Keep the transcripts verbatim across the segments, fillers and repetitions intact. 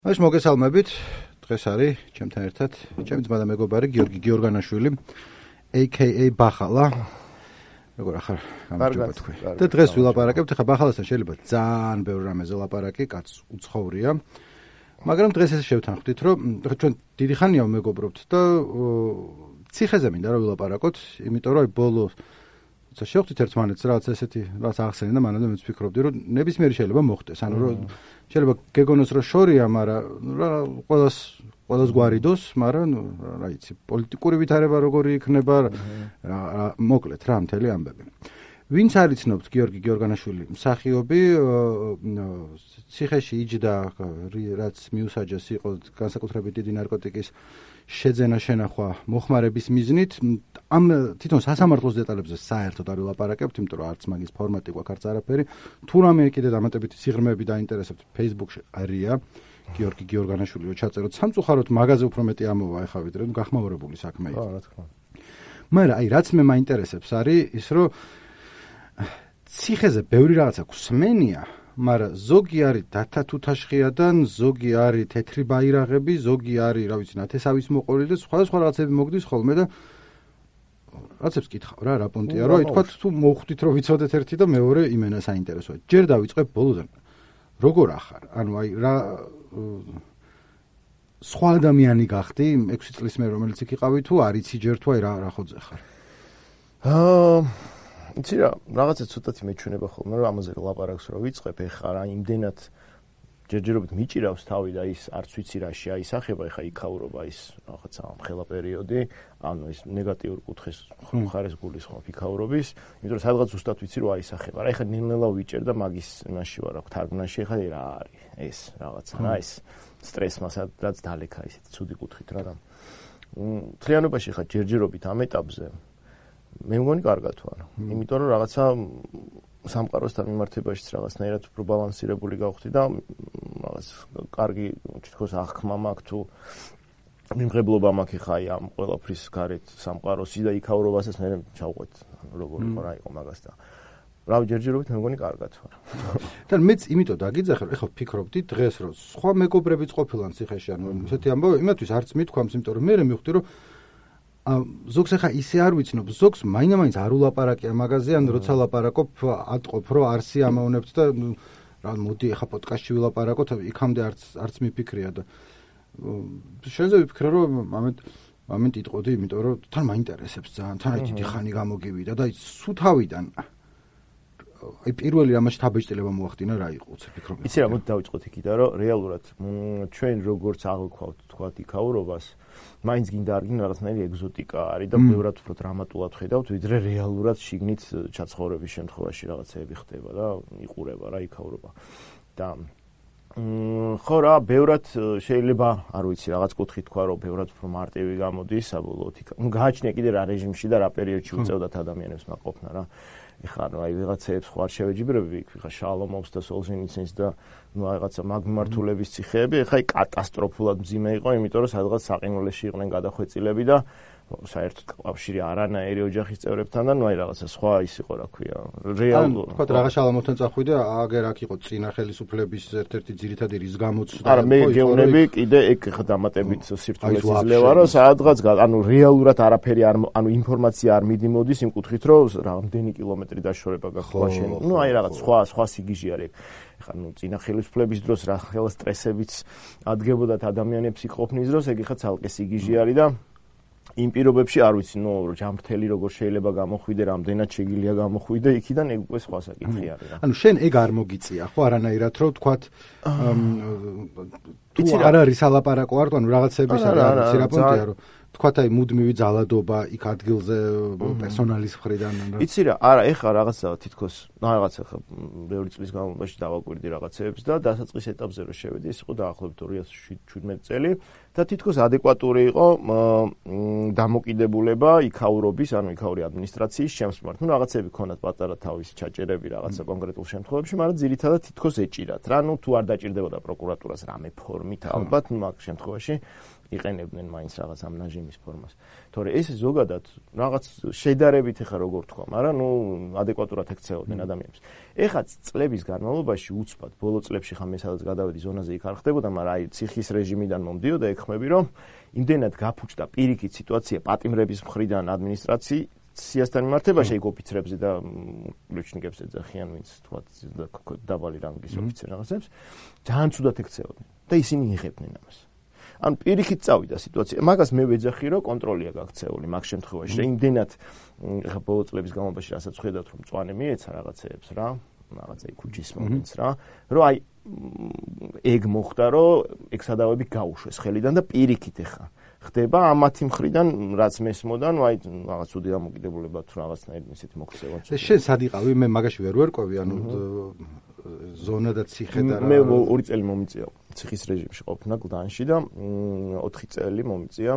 Aš მოგესალმებით. დღეს არის ჩემთან ერთად ჩემი ძმა და მეგობარი გიორგი გიორგანაშვილი, aka ბახალა. როგორ ახარ გამარჯობა თქვი. და დღეს ვილაპარაკებთ, ხა ბახალასთან შეიძლება ძალიან ბევრ რამეზე ლაპარაკი, კაც უცხოურია. მაგრამ დღეს ესე შევთანხმდით, რომ ჩვენ დიდი ხანია ვმეგობრობთ და ციხეზე მინდა რომ ვილაპარაკოთ, იმიტომ რომ ბოლო ცა შევხვდით ერთმანეთს რაღაც ესეთი რაღაც ახსენე და მანამდე მეც ვფიქრობდი რომ ნებისმიერი შეიძლება მოხდეს, ანუ რომ შეიძლება გეგონოს რომ შორია, მაგრამ რა ყოველას ყოველას გვარიდოს, მაგრამ რა იცი, პოლიტიკური ვითარება როგორი იქნება, მოკლედ რა მთელი ამბები. ვინც არ იცნობთ გიორგი გიორგანაშვილი, მსახიობი, ციხეში იჯდა, რაც მიუსაჯეს იყო განსაკუთრებით დიდი ნარკოტიკის შეძენა შენახვა მოხმარების მიზნით. ამ თვითონ სასამართლოს დეტალებზე საერთოდ არ ვილაპარაკებთ, იმიტომ რომ არც მაგის ფორმატი გვაქვს, არც არაფერი. თუ რამე კიდე დამატებითი სიღრმეები დაინტერესებთ, Facebook-ში არია გიორგი გიორგანაშვილი ჩაწეროთ. სამწუხაროდ მაგაზე უფრო მეტი ამოვა ეხა ვიდრე გახმაურებული საქმე. ხო, რა თქმა უნდა. მაგრამ აი რაც მე მაინტერესებს არის ის, რომ ციხეზე ბევრი რაღაცა გვსმენია, მაგრამ ზოგი არის დათა თუთაშხიადან, ზოგი არის თეთრი ბაირაღები, ზოგი არის, რა ვიცი, ნათესავის მოყოლილი და სხვადასხვა რაღაცები მოგდის ხოლმე და რაღაცებს კითხავ რა, რა პონტია, რომ ითქვათ თუ მოვხვდით რომ ვიცოდეთ ერთი და მეორე იმენა საინტერესოა. ჯერ დავიწყებ ბოლოდან. როგორ ახარ? ანუ აი რა სხვა ადამიანი გახდი ექვსი წლის მე რომელიც იქ იყავი თუ არ იცი ჯერ თუ აი რა რა ხოძე ხარ? აა იცი რა, რაღაცა ცოტათი მეჩვენება ხოლმე რომ ამაზე ლაპარაკს რო ვიწყებ, ეხლა რა იმდენად ჯერჯერობით მიჭირავს თავი და ის არც ვიცი რაში აისახება, ეხლა იქაურობა ის რაღაცა ამხელა პერიოდი, ანუ ის ნეგატიურ კუთხეს ხარეს გულისხმობ იქაურობის, იმიტომ რომ სადღაც ზუსტად ვიცი რომ აისახება. რა ეხლა ნელ-ნელა ვიჭერ და მაგის იმაში ვარ, აქ თარგმნაში ეხლა რა არის ეს რაღაცა, რა ის სტრესმა სადაც დალექა ისეთი ცუდი კუთხით რა და მთლიანობაში ეხლა ჯერჯერობით ამ ეტაპზე მე მგონი კარგად ვარ, იმიტომ რომ რაღაცა სამყაროსთან მიმართებაშიც რაღაცნაირად უფრო ბალანსირებული გავხდი და რაღაც კარგი თითქოს აღქმა მაქვს თუ მიმღებლობა მაქვს ხა აი ამ ყველაფრის გარეთ სამყაროსი და იქაურობასაც მე ჩავყვეთ როგორ იყო რა იყო მაგას და რა ჯერჯერობით მე მგონი კარგად ვარ. და მეც იმიტომ დაგიძახე რომ ეხლა ვფიქრობდი დღეს რომ სხვა მეგობრებიც ყოფილან ციხეში ანუ ესეთი ამბავი იმათვის არც მithქვამს იმიტომ რომ მე მივხვდი რომ ზოგს ახლა ისე არ ვიცნობ, ზოგს მაინამაინც არ ულაპარაკია მაგაზე, ან როცა ლაპარაკობ, ატყობ, რომ არსი ამავნებთ და რა მოდი ახლა პოდკასტში ვილაპარაკოთ, იქამდე არც არც მიფიქრია და შენზე ვიფიქრე, რომ ამეთ ამეთ იტყოდი, იმიტომ რომ თან მაინტერესებს ძალიან, თან აი დიდი ხანი გამოგივიდა და სულ თავიდან აი პირველი ამაში თაბეჭდილება მოახდინა რა იყო, უცებ ფიქრობ. იცი რა, მოდი დავიწყოთ იქიდან, რომ რეალურად ჩვენ როგორც აღვქვათ თქვათ იქაურობას მაინც გინდა არ გინდა რაღაცნაირი ეგზოტიკა არის და ბევრად უფრო დრამატულად ხედავთ, ვიდრე რეალურად შიგნით ჩაცხოვრების შემთხვევაში რაღაცეები ხდება და იყურება რა იქაურობა. და ხო რა, ბევრად შეიძლება, არ ვიცი, რაღაც კუთხით თქვა, რომ ბევრად უფრო მარტივი გამოდის საბოლოოდ იქ. ნუ გააჩნია კიდე რა რეჟიმში და რა პერიოდში უწევდათ ადამიანებს მაყოფნა რა. ეხლა რა ვიღაცეებს ხო არ შევეჯიბრები იქ, ხა შალომოვს და სოლჟენიცინს და ნუ რაღაცა მაგ მიმართულების ციხეები, ეხლა აი კატასტროფულად მძიმე იყო, იმიტომ რომ სადღაც საყინულეში იყვნენ გადახვეწილები და საერთოდ კავშირი არანაირი ოჯახის წევრებთან და ნუ აი რაღაცა სხვა ის იყო, რა ქვია, რეალურად. თქვა რაღა შალომოვთან წახვიდე, აგერ აქ იყო წინა ხელისუფლების ერთ-ერთი ძირითადი რის გამოც და არა მე გეუბნები კიდე ეგ ხა დამატებით სირთულეს იძლევა, რომ სადღაც ანუ რეალურად არაფერი არ ანუ ინფორმაცია არ მიდიმოდის იმ კუთხით, რომ რამდენი კილომეტრი დაშორება გაქვს შენ. ნუ აი რაღაც სხვა სხვა სიგიჟე არის. ეხლა ნუ წინა ხელისუფლების დროს რა ხელა სტრესებიც ადგებოდათ ადამიანებს იყოფნის დროს, ეგ ხა ცალკე სიგიჟე არის და იმ პირობებში არ ვიცი, ნუ ჯამრთელი როგორ შეიძლება გამოხვიდე, რამდენად შეგიძლია გამოხვიდე იქიდან, ეგ უკვე სხვა საკითხი არის რა. ანუ შენ ეგ არ მოგიწია, ხო არანაირად რომ თქვათ თუ არ არის ალაპარაკო არ თუ ანუ რაღაცების არ არის რა პონტია რომ თქვათ აი მუდმივი ძალადობა იქ ადგილზე პერსონალის მხრიდან იცი რა, არა, ეხლა რაღაცა თითქოს რაღაცა ხა ბევრი წლის განმავლობაში დავაკვირდი რაღაცეებს და დასაწყის ეტაპზე რო შევედი, ეს იყო დაახლოებით ორი ათას შვიდმეტი წელი და თითქოს ადეკვატური იყო დამოკიდებულება იქაურობის, ანუ იქაური ადმინისტრაციის შემსმართ. ნუ რაღაცები ქონათ პატარა თავისი ჩაჭერები რაღაცა კონკრეტულ შემთხვევებში, მაგრამ ძირითადად თითქოს ეჭირათ. რა, ნუ თუ არ დაჭირდებოდა პროკურატურას რამე ფორმით, ალბათ, ნუ მაგ შემთხვევაში იყენებდნენ მაინც რაღაც ამ ნაჟიმის იმის ფორმას. თორე ეს ზოგადად რაღაც შედარებით ეხა როგორ თქვა, მაგრამ ნუ ადეკვატურად ექცეოდნენ ადამიანებს. ეხა წლების განმავლობაში უცბად ბოლო წლებში ხა მე სადაც გადავედი ზონაზე იქ არ ხდებოდა, მაგრამ აი ციხის რეჟიმიდან მომდიოდა ეხმები რომ იმდენად გაფუჭდა პირიქით სიტუაცია პატიმრების მხრიდან ადმინისტრაციასთან მიმართებაში იქ ოფიცრებზე და კრუჩნიკებს ეძახიან ვინც თქვა დაბალი რანგის ოფიცერ რაღაცებს ძალიან ცუდად ექცეოდნენ და ისინი იღებდნენ ამას. ან პირიქით წავიდა სიტუაცია. მაგას მე ვეძახი რომ კონტროლია გაქცეული მაგ შემთხვევაში. რა იმდენად ხა ბოლო წლების განმავლობაში რასაც ხედავთ რომ მწვანე მიეცა რაღაცეებს რა, რაღაცა იქუჯის მომენტს რა, რომ აი ეგ მოხდა რომ ეგ სადავები გაუშვეს ხელიდან და პირიქით ეხა ხდება ამათი მხრიდან რაც მესმოდა, ნუ აი რაღაც უდი დამოკიდებულება თუ რაღაცნაირად ისეთი მოქცევა. შენ სად იყავი? მე მაგაში ვერ ვერკვევი, ანუ ზონა და ციხე და რა. მე ორი წელი მომიწია ციხის რეჟიმში ყოფნა გლდანში და ოთხი წელი მომიწია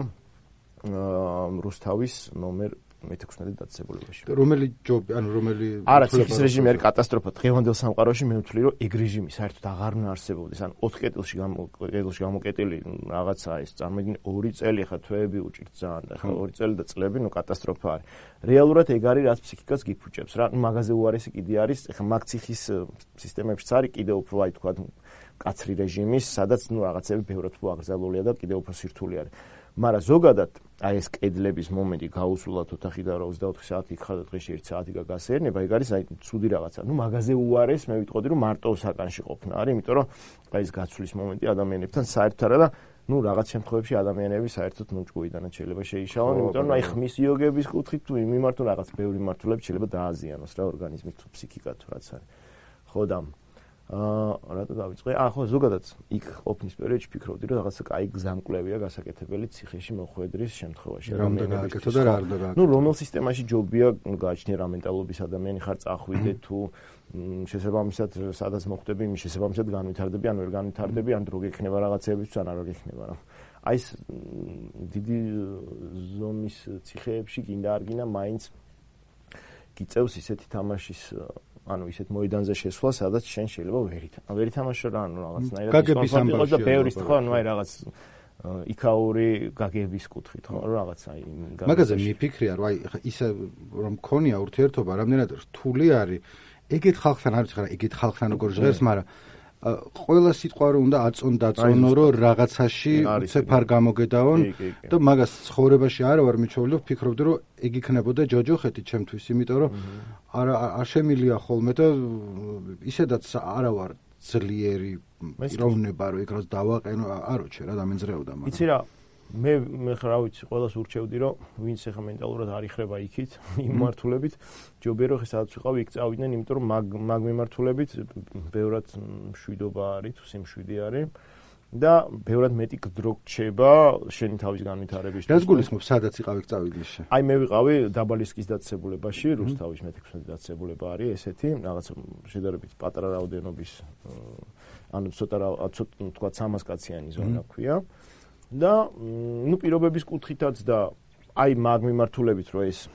რუსთავის ნომერ მეთექვსმეტე დაწესებულებაში. რომელი ჯობი, ანუ რომელი არა, ციხის რეჟიმი არის კატასტროფა. დღევანდელ სამყაროში მე ვთვლი, რომ ეგ რეჟიმი საერთოდ აღარ უნდა არსებობდეს. ან ოთხ კეტილში კეტილში გამოკეტილი რაღაცა ეს წარმოიდგინე ორი წელი ხა თვეები უჭირთ ძალიან და ხა ორი წელი და წლები, ნუ კატასტროფა არის. რეალურად ეგ არის რაც ფსიქიკას გიფუჭებს რა. მაგაზე უარესი კიდე არის, ხა მაგ ციხის სისტემებშიც არის კიდე უფრო აი თქვა კაცრი რეჟიმის, სადაც ნუ რაღაცები ბევრად უფრო აკრძალულია და კიდე უფრო სირთული არის. მაგრამ ზოგადად აი ეს კედლების მომენტი გაუსულად ოთახი და ოცდაოთხი საათი იქ ხარ და დღეში ერთი საათი გაგასერნება, ეგ არის აი ცუდი რაღაცა. ნუ მაგაზე უარეს მე ვიტყოდი რომ მარტო საკანში ყოფნა არის, იმიტომ რომ აი ეს გაცვლის მომენტი ადამიანებთან საერთოდ არა და ნუ რაღაც შემთხვევებში ადამიანები საერთოდ ნუ ჭკუიდანაც შეიძლება შეიშალონ, იმიტომ რომ აი ხმის იოგების კუთხით თუ მიმართონ რაღაც ბევრი მართულები შეიძლება დააზიანოს რა ორგანიზმის თუ ფსიქიკა თუ რაც არის. ხო და აა რატო დავიწყე? აა ხო ზოგადად იქ ყოფნის პერიოდში ფიქრობდი რომ რაღაცა კაი გზამკვლევია გასაკეთებელი ციხეში მოხვედრის შემთხვევაში. რამდენად აკეთო და რა არ და რა. ნუ რომელ სისტემაში ჯობია გააჩნია რა მენტალობის ადამიანი ხარ წახვიდე თუ შესაბამისად სადაც მოხვდები იმის შესაბამისად განვითარდები ან ვერ განვითარდები ან დრო გექნება რაღაცეებიც ან არ გექნება რა. აი ეს დიდი ზომის ციხეებში გინდა არ გინდა მაინც გიწევს ისეთი თამაშის ანუ ისეთ მოედანზე შესვლა, სადაც შენ შეიძლება ვერ ითამაშო. ვერ ითამაშო რა, ანუ რაღაცნაირად გაგების ამბავი და ბევრის ხო, ანუ აი რაღაც იქაური გაგების კუთხით ხო, რაღაცა აი მაგაზე მიფიქრია, რომ აი ისე რომ ქონია ურთიერთობა, რამდენად რთული არის ეგეთ ხალხთან არის ხარა, ეგეთ ხალხთან როგორ ჟღერს, მაგრამ ყველა სიტყვა რომ უნდა აწონ დაწონო რომ რაღაცაში ცეფარ გამოგედაონ და მაგას ცხოვრებაში არა ვარ მიჩვეული, ვფიქრობდი რომ ეგ იქნებოდა ჯოჯოხეთი ჩემთვის, იმიტომ რომ არა არ შემილია ხოლმე და ისედაც არა ვარ ძლიერი პიროვნება რომ ეგ რას დავაყენო, არ ვჩე რა დამენძრეოდა მაგრამ. იცი რა მე მე რა ვიცი ყველას ურჩევდი რომ ვინც ახლა მენტალურად არ იხრება იქით იმ მართულებით ჯობია რომ სადაც ვიყავი იქ წავიდნენ, იმიტომ რომ მაგ მაგ მიმართულებით ბევრად მშვიდობა არის თუ სიმშვიდე არის და ბევრად მეტი გდროგჩება შენი თავის განვითარებისთვის. რას გულისხმობს სადაც იყავი იქ წავიდნენ? აი მე ვიყავი დაბალისკის დაწესებულებაში, რუსთავის მეთექვსმეტე დაწესებულება არის ესეთი, რაღაც შედარებით პატარა რაოდენობის ანუ ცოტა ცოტა თქვა სამას კაციანი ზონა ქვია. და ნუ პირობების კუთხითაც და აი მაგ მიმართულებით რომ ეს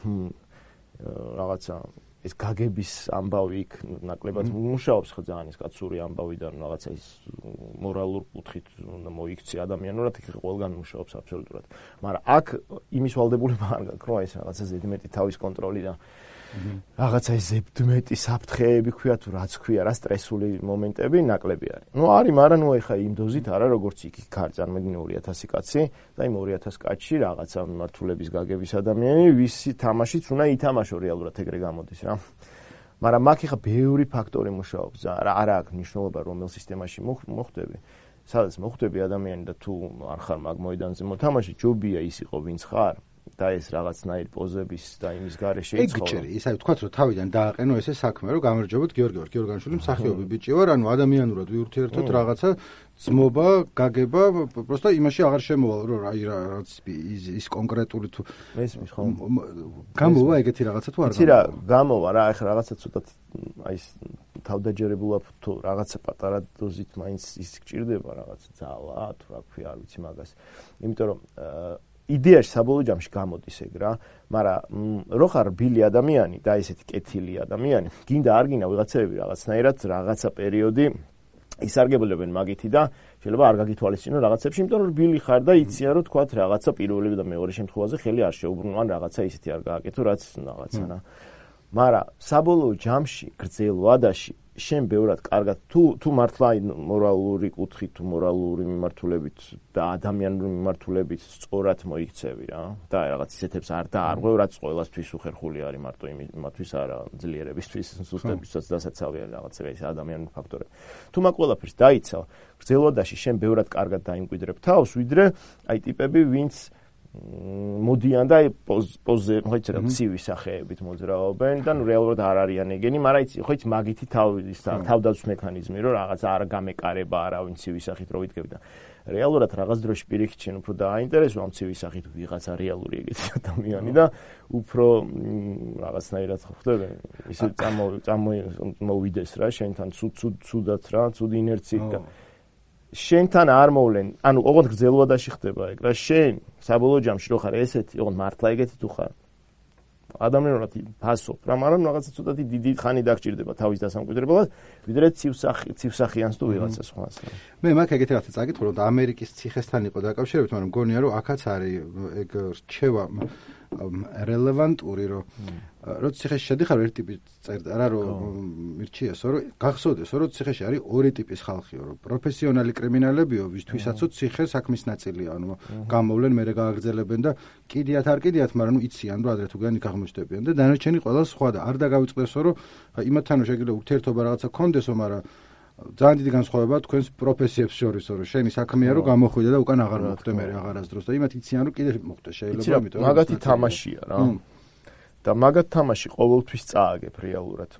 რაღაცა ეს გაგების ამბავი იქ ნაკლებად მუშაობს ხო ძალიან ეს კაცური ამბავი და რაღაცა ის მორალურ კუთხით უნდა მოიქცე ადამიანურად იქ ყველგან მუშაობს აბსოლუტურად. მაგრამ აქ იმის ვალდებულება არ გაქვს რომ ეს რაღაცა ზედმეტი თავის კონტროლი და რაღაცა ეს ზედმეტი საფრთხეები ქვია თუ რაც ქვია რა სტრესული მომენტები ნაკლები არის. ნუ არის, მაგრამ ნუ ეხა იმ დოზით არა როგორც იქ ქარ წარმოიდგინე ორი ათასი კაცი და იმ ორი ათასი კაცში რაღაცა მმართველების გაგების ადამიანი ვისი თამაშიც უნდა ითამაშო რეალურად ეგრე გამოდის რა. მაგრამ მაგ ეხა ბევრი ფაქტორი მუშაობს და არა აქვს მნიშვნელობა რომელ სისტემაში მოხვდები. სადაც მოხვდები ადამიანი და თუ არ ხარ მაგ მოედანზე მოთამაშე, ჯობია ის იყო ვინც ხარ. და ეს რაღაცნაირ პოზების და იმის გარეშე იცხოვრო. ეგ ჭერი, ისა ვთქვათ რომ თავიდან დააყენო ესე საქმე, რომ გამარჯობოთ გიორგი გიორგანიშვილი მსახიობი ბიჭი ვარ, ანუ ადამიანურად ვიურთიერთოთ რაღაცა ძმობა, გაგება, პროსტა იმაში აღარ შემოვალ, რომ აი რაღაც ის კონკრეტული თუ მესმის ხო. გამოვა ეგეთი რაღაცა თუ არ გამოვა? იცი რა, გამოვა რა, ეხლა რაღაცა ცოტა აი ეს თავდაჯერებულად თუ რაღაცა პატარა დოზით მაინც ის გჭირდება რაღაც ძალა თუ რა ქვია, არ ვიცი მაგას. იმიტომ რომ იდეაში საბოლოო ჯამში გამოდის ეგ რა, მაგრამ რო ხარ ბილი ადამიანი და ესეთი კეთილი ადამიანი, გინდა არ გინდა ვიღაცები რაღაცნაირად რაღაცა პერიოდი ისარგებლებენ მაგითი და შეიძლება არ გაგითვალისწინო რაღაცებში, იმიტომ რომ რბილი ხარ და იციან რომ თქვათ რაღაცა პირველი და მეორე შემთხვევაზე ხელი არ შეუბრუნო, ან რაღაცა ისეთი არ გააკეთო, რაც რაღაცა რა. მაგრამ საბოლოო ჯამში გრძელ ვადაში შენ ბევრად კარგად თუ თუ მართლა მორალური კუთხით თუ მორალური მიმართულებით და ადამიანური მიმართულებით სწორად მოიქცევი რა და რაღაც ისეთებს არ დაარღვევ, რაც ყველასთვის უხერხული არის მარტო იმათთვის არა ძლიერებისთვის, სუსტებისთვის დასაცავი არის რაღაცა ეს ადამიანური ფაქტორები. თუ მაგ ყველაფერს დაიცავ, გრძელ ვადაში შენ ბევრად კარგად დაიმკვიდრებ თავს, ვიდრე აი ტიპები, ვინც მოდიან და პოზე, ხო იცი რა, ცივი სახეებით მოძრაობენ და ნუ რეალურად არ არიან ეგენი, მაგრამ იცი, ხო იცი მაგითი თავის თავდაცვის მექანიზმი, რომ რაღაც არ გამეკარება არავინ ცივი სახით რო ვიდგები და რეალურად რაღაც დროში პირიქით შენ უფრო დააინტერესო ამ ცივი სახით ვიღაცა რეალური ეგეთი ადამიანი და უფრო რაღაცნაირად ხო ხდება ისე წამოვიდეს რა შენთან ცუდ ცუდად რა, ცუდი ინერციით და შენთან არ მოვლენ, ანუ ოღონდ გრძელ ვადაში ხდება ეგ რა, შენ საბოლოო ჯამში რო ხარ ესეთი, ოღონდ მართლა ეგეთი თუ ხარ. ადამიანურად ფასობ რა, მაგრამ რაღაცა ცოტათი დიდი ხანი დაგჭირდება თავის დასამკვიდრებლად, ვიდრე ცივსახი, ცივსახიანს თუ ვიღაცა სხვას. მე მაგ ეგეთი რაღაცა წაკითხულ, რომ ამერიკის ციხესთან იყო დაკავშირებით, მაგრამ მგონია რომ აქაც არის ეგ რჩევა რელევანტური, რომ როცა ციხეში შედიხარ ერთ ტიპის წერდა რა, რომ მირჩიესო, რომ გახსოვდეს, რომ ციხეში არის ორი ტიპის ხალხიო, რომ პროფესიონალი კრიმინალებიო, ვისთვისაც ციხე საქმის ნაწილია, ანუ გამოვლენ, მერე გააგრძელებენ და კიდიათ არ კიდიათ, მაგრამ ნუ იციან, რომ ადრე თუ განი აღმოჩნდებიან და დანარჩენი ყველა სხვა და არ დაგავიწყდესო, რომ იმათთანო შეიძლება ურთიერთობა რაღაცა კონდესო, მაგრამ ძალიან დიდი განსხვავება თქვენს პროფესიებს შორისო, რომ შენი საქმეა რომ გამოხვიდე და უკან აღარ მოხვდე მე აღარასდროს და იმათ იციან რომ კიდე მოხვდე შეიძლება ამიტომ მაგათი თამაშია რა. და მაგათ თამაში ყოველთვის წააგებ რეალურად.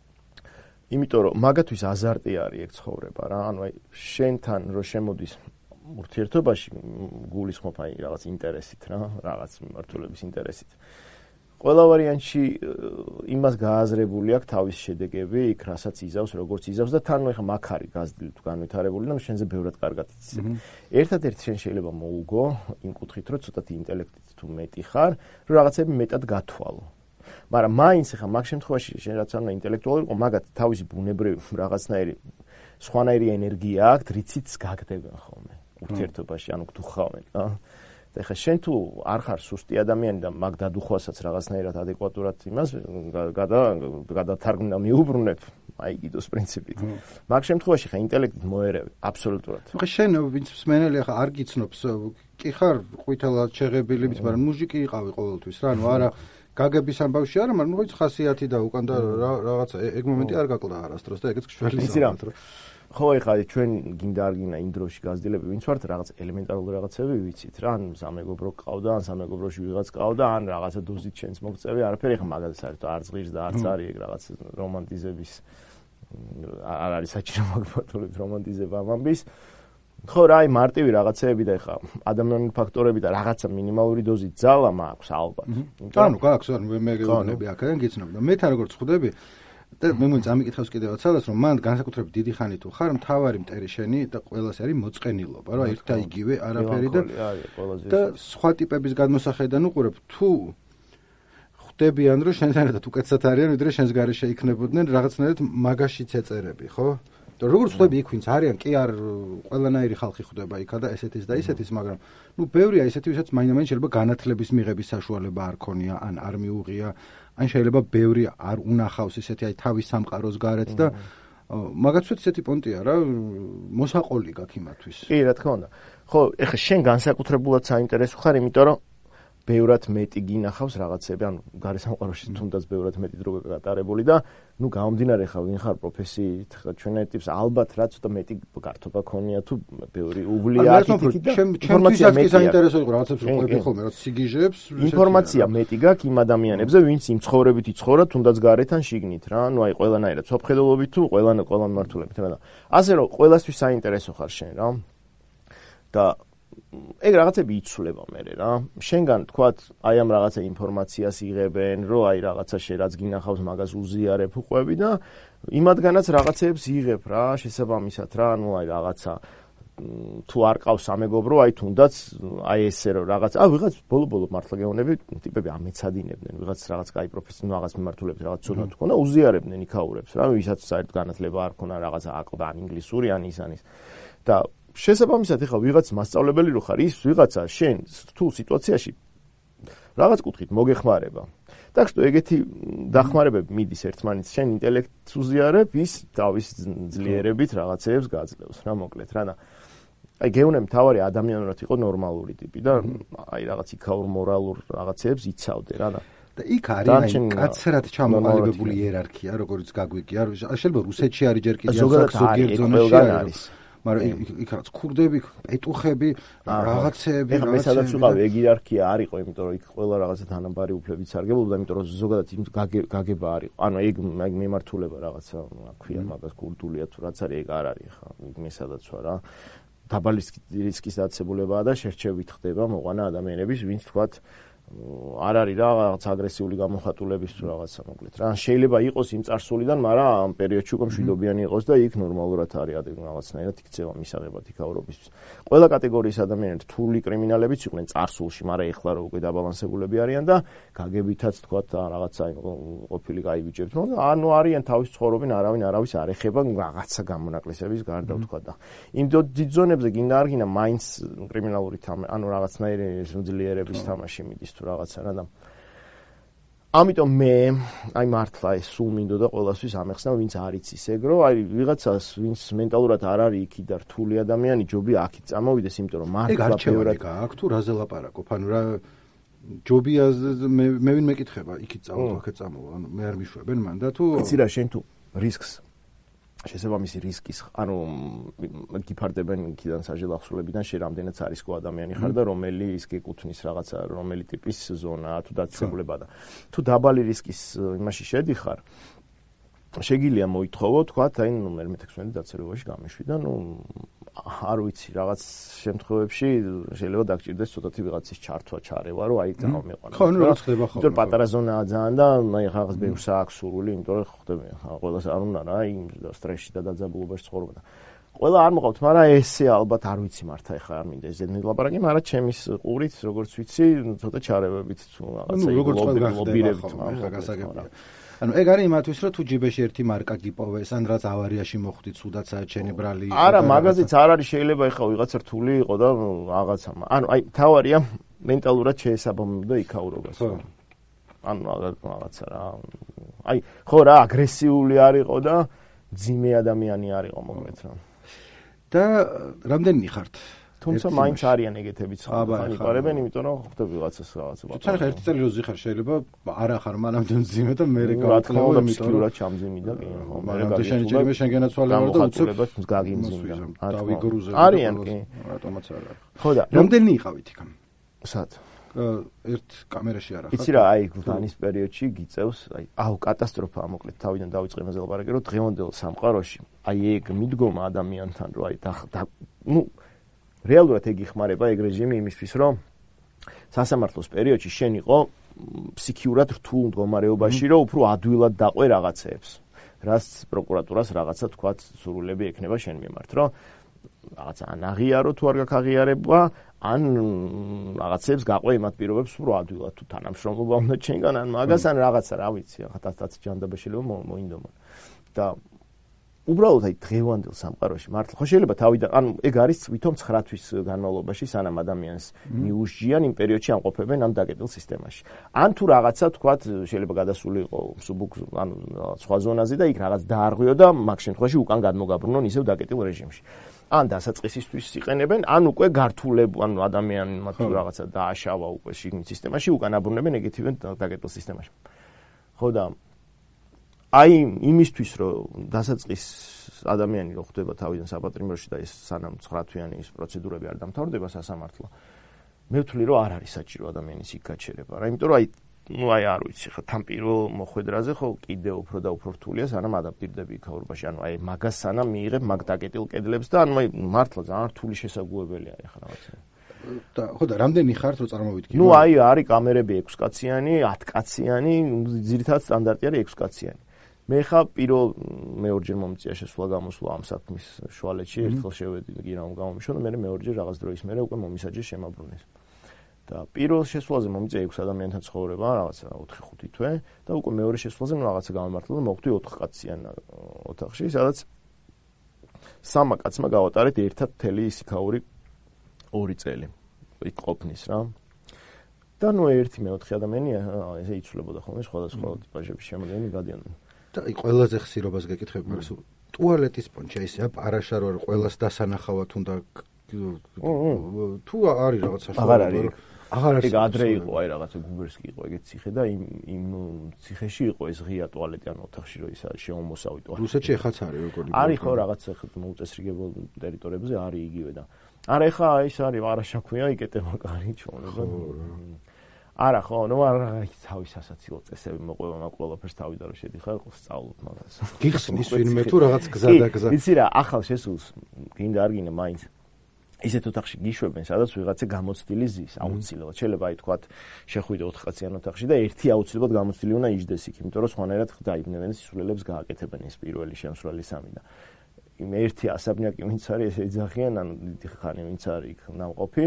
იმიტომ რომ მაგათვის აზარტი არის ეგ ცხოვრება რა, ანუ აი შენთან რო შემოდის ურთიერთობაში გულისხმობ აი რაღაც ინტერესით რა, რაღაც მიმართულების ინტერესით. ყველა ვარიანტში იმას გააზრებული აქვს თავის შედეგები, იქ რასაც იზავს, როგორც იზავს და თან ეხა მაგ არის გაზრდილი თუ განვითარებული და შენზე ბევრად კარგად იცის. ერთადერთი შენ შეიძლება მოუგო იმ კუთხით, რომ ცოტათი ინტელექტით თუ მეტი ხარ, რომ რაღაცები მეტად გათვალო. მაგრამ მაინც ეხა მაგ შემთხვევაში შენ რაც არ უნდა ინტელექტუალური იყო, მაგათ თავისი ბუნებრივი რაღაცნაირი სხვანაირი ენერგია აქვს, რიციც გაგდებენ ხოლმე ურთიერთობაში, ანუ თუ ხავენ რა. და ხა შენ თუ არ ხარ სუსტი ადამიანი და მაგ დადუხვასაც რაღაცნაირად ადეკვატურად იმას გადათარგმნა მიუბრუნებ აი კიდოს პრინციპით. მაგ შემთხვევაში ხა ინტელექტით მოერევი აბსოლუტურად. ხა შენ ვინც მსმენელი ხა არ გიცნობს, კი ხარ ყვითელად შეღებილებით, მაგრამ მუზიკი იყავი ყოველთვის რა, ანუ არა გაგების ამბავში არა, მაგრამ ნუ ხასიათი და უკან და რაღაცა ეგ მომენტი არ გაკლდა არასდროს და ეგეც შველი ზამთრ. ხო, ეხლა ჩვენ გინდა არ გინდა იმ დროში გაზრდილები ვინც ვართ, რაღაც ელემენტარული რაღაცები ვიცით რა, ან სამეგობრო ყავდა, ან სამეგობროში ვიღაც ყავდა, ან რაღაცა დოზით შენს მოგწევი, არაფერი ეხლა მაგასაც არის, არ ზღირს და არც არის ეგ რაღაც რომანტიზების არ არის საჭირო მაგბატულით რომანტიზება ამბის. ხო, რა, აი მარტივი რაღაცეები და ეხლა ადამიანური ფაქტორები და რაღაცა მინიმალური დოზით ძალა მაქვს ალბათ. ანუ გაქვს, ანუ მე გეუბნები აქედან გიცნობ და მე თან როგორც ხვდები და მე მომწ ამიკითხავს კიდევაც სადაც რომ მან განსაკუთრებით დიდი ხანი თუ ხარ მთავარი მტერი შენი და ყველას არის მოწყენილობა რა ერთ და იგივე არაფერი და და სხვა ტიპების გადმოსახედიდან უყურებ თუ ხვდებიან რომ შენთან ერთად უკეთესად არიან ვიდრე შენს გარეშე იქნებოდნენ რაღაცნაირად მაგაშიც ეწერები ხო და როგორც ხვდები იქ ვინც არიან კი არ ყველანაირი ხალხი ხვდება იქა და ესეთის და ისეთის მაგრამ ნუ ბევრია ისეთი ვისაც მაინდა-მაინც შეიძლება განათლების მიღების საშუალება არ ქონია ან არ მიუღია ან შეიძლება ბევრი არ უნახავს ისეთი აი თავის სამყაროს გარეთ და მაგაცვეთ ისეთი პონტია რა მოსაყოლი გაქვს იმათვის. კი, რა თქმა უნდა. ხო, ეხლა შენ განსაკუთრებულად საინტერესო ხარ, იმიტომ რომ ბევრად მეტი გინახავს რაღაცები, ანუ გარე სამყაროში თუნდაც ბევრად მეტი დრო გატარებული და ნუ გამომდინარე ხარ ვინ ხარ პროფესიით, ხა ჩვენ ტიპს ალბათ რა ცოტა მეტი გართობა ქონია თუ ბევრი უვლია აკითით და ინფორმაცია მეტი საინტერესო იყო რაღაცებს რო ყვები ხოლმე რა სიგიჟებს ინფორმაცია მეტი გაქვს იმ ადამიანებზე ვინც იმ ცხოვრებით იცხოვრა თუნდაც გარეთან შიგნით რა ნუ აი ყველანაირად სოფხედელობით თუ ყველან ყველან მართულებით რა ასე რომ ყველასთვის საინტერესო ხარ შენ რა და ეგ რაღაცები იცვლება მერე რა. შენგან თქვათ, აი ამ რაღაცა ინფორმაციას იღებენ, რომ აი რაღაცა შე რაც გინახავს მაგას უზიარებ უყვები და იმათგანაც რაღაცეებს იღებ რა, შესაბამისად რა, ну აი რაღაცა თუ არ ყავს სამეგობრო, აი თუნდაც აი ესე რომ რაღაც, აა ვიღაც ბოლო-ბოლო მართლა გეუბნები, ტიპები ამეცადინებდნენ, ვიღაც რაღაც კაი პროფესიონალ რაღაც მიმართულებით რაღაც ცოდნა თუ ქონდა, უზიარებდნენ იქაურებს რა, ვისაც საერთოდ განათლება არ ქონა, რაღაც აკლდა ან ინგლისური ან ის ან ის. და შესაბამისად ეხლა ვიღაც მასწავლებელი რო ხარ, ის ვიღაცა შენ რთულ სიტუაციაში რაღაც კუთხით მოგეხმარება. Так что ეგეთი დახმარებები მიდის ერთმანეთს, შენ ინტელექტს უზიარებ, ის თავის ძლიერებით რაღაცეებს გაძლევს, რა მოკლედ რა და აი გეუბნები თავარი ადამიანურად იყო ნორმალური ტიპი და აი რაღაც იქაურ მორალურ რაღაცეებს იცავდე რა და და იქ არის აი კაცრად ჩამოყალიბებული იერარქია, როგორც გაგვიგია, შეიძლება რუსეთში არის ჯერ კიდევ ზოგიერთ ზონაში არის. მაგრამ იქ რაც ქურდები, პეტუხები, რაღაცეები, რაღაცეები. მე სადაც ვიყავი, ეგ იერარქია არ იყო, იმიტომ რომ იქ ყველა რაღაცა თანაბარი უფლებით სარგებლობდა, იმიტომ რომ ზოგადად იმ გაგება არ იყო. ანუ ეგ მიმართულება რაღაცა, აქვია მაგას კულტურია თუ რაც არის, ეგ არ არის ხა. მე სადაც ვარ რა. დაბალი რისკის დაწესებულებაა და შერჩევით ხდება მოყვანა ადამიანების, ვინც თქვათ არ არის რა რაღაც აგრესიული გამოხატულების თუ რაღაცა მოკლედ რა შეიძლება იყოს იმ წარსულიდან, მაგრამ ამ პერიოდში უკვე მშვიდობიანი იყოს და იქ ნორმალურად არის რაღაცნაირად იქცევა მისაღებად იქაურობისთვის. ყველა კატეგორიის ადამიანები რთული კრიმინალებიც იყვნენ წარსულში, მაგრამ ეხლა რო უკვე დაბალანსებულები არიან და გაგებითაც თქვათ რაღაცა ყოფილი კაი ბიჭებს, მაგრამ ანუ არიან თავის ცხოვრობენ, არავინ არავის არ ეხება რაღაცა გამონაკლისების გარდა ვთქვათ და იმ დიდ ზონებზე გინდა არ გინდა მაინც კრიმინალური თამა, ანუ რაღაცნაირი ძლიერების თამაში მიდის რაღაცა რა და ამიტომ მე აი მართლა ეს სულ მინდოდა ყველასთვის ამეხსნა ვინც არ იცის ეგრო აი ვიღაცას ვინც მენტალურად არ არის იქი და რთული ადამიანი ჯობია აქით წამოვიდეს იმიტომ რომ მართლა ბევრად გააქვს თუ რაზე ლაპარაკობ ანუ რა ჯობია მე მე ვინ მეკითხება იქით წავალ აქეთ წამოვა ანუ მე არ მიშვებენ მან და თუ იცი რა შენ თუ რისკს შესაბამისი რისკის ანუ გიფარდებენ იქიდან საჯელ ახსულებიდან შე რამდენიც არისკო ადამიანი ხარ და რომელი ის გეკუთვნის რაღაცა რომელი ტიპის ზონაა თუ დაწესებულება და თუ დაბალი რისკის იმაში შედიხარ შეგიძლია მოითხოვო თქვათ აი ნუ მე მეთექვსმეტე დაწესებულებაში გამიშვი და ნუ არ ვიცი რაღაც შემთხვევებში შეიძლება დაგჭირდეს ცოტათი ვიღაცის ჩართვა ჩარევა რომ აი წამომეყვანა ხო ნუ რა ხდება ხო იმიტომ პატარა ზონაა ძალიან და აი რაღაც ბევრს აქვს სურვილი იმიტომ რომ ხდება ყველას არ უნდა რა აი სტრესში და დაძაბულობაში ცხოვრობა და ყველა არ მოყავთ მაგრამ ესე ალბათ არ ვიცი მართა ეხლა არ მინდა ეს ლაპარაკი მაგრამ ჩემის ყურით როგორც ვიცი ცოტა ჩარევებით თუ რაღაცა ლობირებით ახლა გასაგებია ანუ ეგ არის იმათვის რომ თუ ჯიბეში ერთი მარკა გიპოვეს ან რაც ავარიაში მოხვდით სუდაც საჩენი ბრალი არა მაგაზიც არ არის შეიძლება ეხლა ვიღაცა რთული იყო და რაღაცა ანუ აი თავარია მენტალურად შეესაბამებოდა იქაურობას ანუ რაღაცა რა აი ხო რა აგრესიული არ იყო და ძიმე ადამიანი არ იყო მოკლედ რა და რამდენი ხართ თუმცა მაინც არიან ეგეთებიც ხან იყარებენ იმიტომ რომ ხვდები ვიღაცას რაღაცა თუმცა ხა ერთი წელი როზი ხარ შეიძლება არა ხარ მანამდე მძიმე და მე გავაკლებო იმიტომ რომ ჩამძიმი და კი ხო მაგრამ შენ ჯერიმე შენ განაცვალე ვარ და უცებ გაგიმძიმდა დავიგრუზე არიან კი რატომაც არა ხო და რამდენი იყავით იქ სად ერთ კამერაში არა ხარ იცი რა აი გულთანის პერიოდში გიწევს აი აუ კატასტროფაა მოკლედ თავიდან დავიწყე იმაზე ლაპარაკი რომ დღევანდელ სამყაროში აი ეგ მიდგომა ადამიანთან რომ აი და ნუ რეალურად ეგ იხმარება ეგ რეჟიმი იმისთვის რომ სასამართლოს პერიოდში შენ იყო ფსიქიურად რთულ მდგომარეობაში რომ უფრო ადვილად დაყვე რაღაცეებს რაც პროკურატურას რაღაცა თქვათ სურვილები ექნება შენ მიმართ რომ რაღაცა ან აღიარო თუ არ გაქაღიარება ან რაღაცებს გაყვე იმათ პირობებს უფრო ადვილად თუ თანამშრომლობა უნდა ჩენგან ან მაგას ან რაღაცა რა ვიცი ხათაც ჯანდაბა შეიძლება მოინდომონ და უბრალოდ აი დღევანდელ სამყაროში მართლა ხო შეიძლება თავიდან ანუ ეგ არის თვითონ ცხრა თვის განმავლობაში სანამ ადამიანს მიუშჯიან იმ პერიოდში ამყოფებენ ამ დაკეტილ სისტემაში ან თუ რაღაცა თქვათ შეიძლება გადასული იყო სუბუქ ანუ სხვა ზონაზე და იქ რაღაც დაარღვიო და მაგ შემთხვევაში უკან გადმოგაბრუნონ ისევ დაკეტილ რეჟიმში ან დასაწყისისთვის იყენებენ ან უკვე გართულებ ანუ ადამიანმა თუ რაღაცა დააშავა უკვე შიგნით სისტემაში უკან აბრუნებენ ეგეთივე დაკეტილ სისტემაში ხო და აი იმისთვის რომ დასაწყის ადამიანი რო ხდება თავიდან საპატრიმოში და ეს სანამ ცხრა თვიანი ის პროცედურები არ დამთავრდება სასამართლო მე ვთვლი რომ არ არის საჭირო ადამიანის იქ გაჩერება რა იმიტომ რომ აი ну აი არ ვიცი ხა თან პირველ მოხვედრაზე ხო კიდე უფრო და უფრო რთულია სანამ ადაპტირდები იქაურობაში ანუ აი მაგას სანამ მიიღებ მაგ დაკეტილ კედლებს და ანუ აი მართლა ძალიან რთული შესაძლებლობელია ეხლა რაღაცა და ხო და რამდენი ხართ რომ წარმოვიდგინო ну აი არის კამერები ექვსი კაციანი ათ კაციანი ძირითადად სტანდარტი არის ექვსი კაციანი მე ხა პირველ მეორჯერ მომწია შესვლა გამოსვლა ამ საქმის შუალედში, ერთხელ შევედი და გირამ გამომიშო და მე მეორჯერ რაღაც დროის მერე უკვე მომისაჯეს შემაბრუნეს. და პირველ შესვლაზე მომიწია ექვს ადამიანთან ცხოვრება, რაღაცა ოთხი ხუთი თვე და უკვე მეორე შესვლაზე რაღაცა გამომართლა და მოხვდი ოთხ კაციან ოთახში, სადაც სამმა კაცმა გავატარეთ ერთად მთელი ისიქაური ორი წელი. იქ ყოფნის რა. და ნუ ერთი მეოთხე ადამიანი ესე იცვლებოდა ხოლმე სხვადასხვა ტიპაჟების შემოგენი გადიან. და აი ყველაზე ხსირობას გეკითხებ, მაგრამ ტუალეტის პონჩი აი ესე პარაშა რო ყველას დასანახავად უნდა თუ არის რაღაც საშუალება. აღარ არის. აღარ არის. ეგ ადრე იყო, აი რაღაცა გუბერსკი იყო ეგეთ ციხე და იმ იმ ციხეში იყო ეს ღია ტუალეტი ან ოთახში რო ის არის შემომოსავი ტუალეტი. რუსეთში ეხაც არის როგორი. არის ხო რაღაცა მოუწესრიგებულ ტერიტორიებზე არის იგივე და არა ეხა ის არის პარაშა ქვია იკეტება კარი ჩონება. არა ხო, ნუ არა თავის ასაცილო წესები მოყვება მაგ ყველაფერს თავი და რო შედიხარ სწავლობ მაგას. გიხსნის ვინმე თუ რაღაც გზა და გზა. იცი რა, ახალ შესულს გინდა არ გინდა მაინც ისეთ ოთახში გიშვებენ, სადაც ვიღაცა გამოცდილი ზის, აუცილებლად. შეიძლება აი თქვათ შეხვიდე ოთხ კაციან ოთახში და ერთი აუცილებლად გამოცდილი უნდა იჯდეს იქ, იმიტომ რომ სხვანაირად დაიბნევენ სისულელებს გააკეთებენ ეს პირველი შემსვლელი სამი და იმ ერთი ასაბნიაკი ვინც არის ესე იძახიან, ანუ დიდი ხანი ვინც არის იქ ნამყოფი.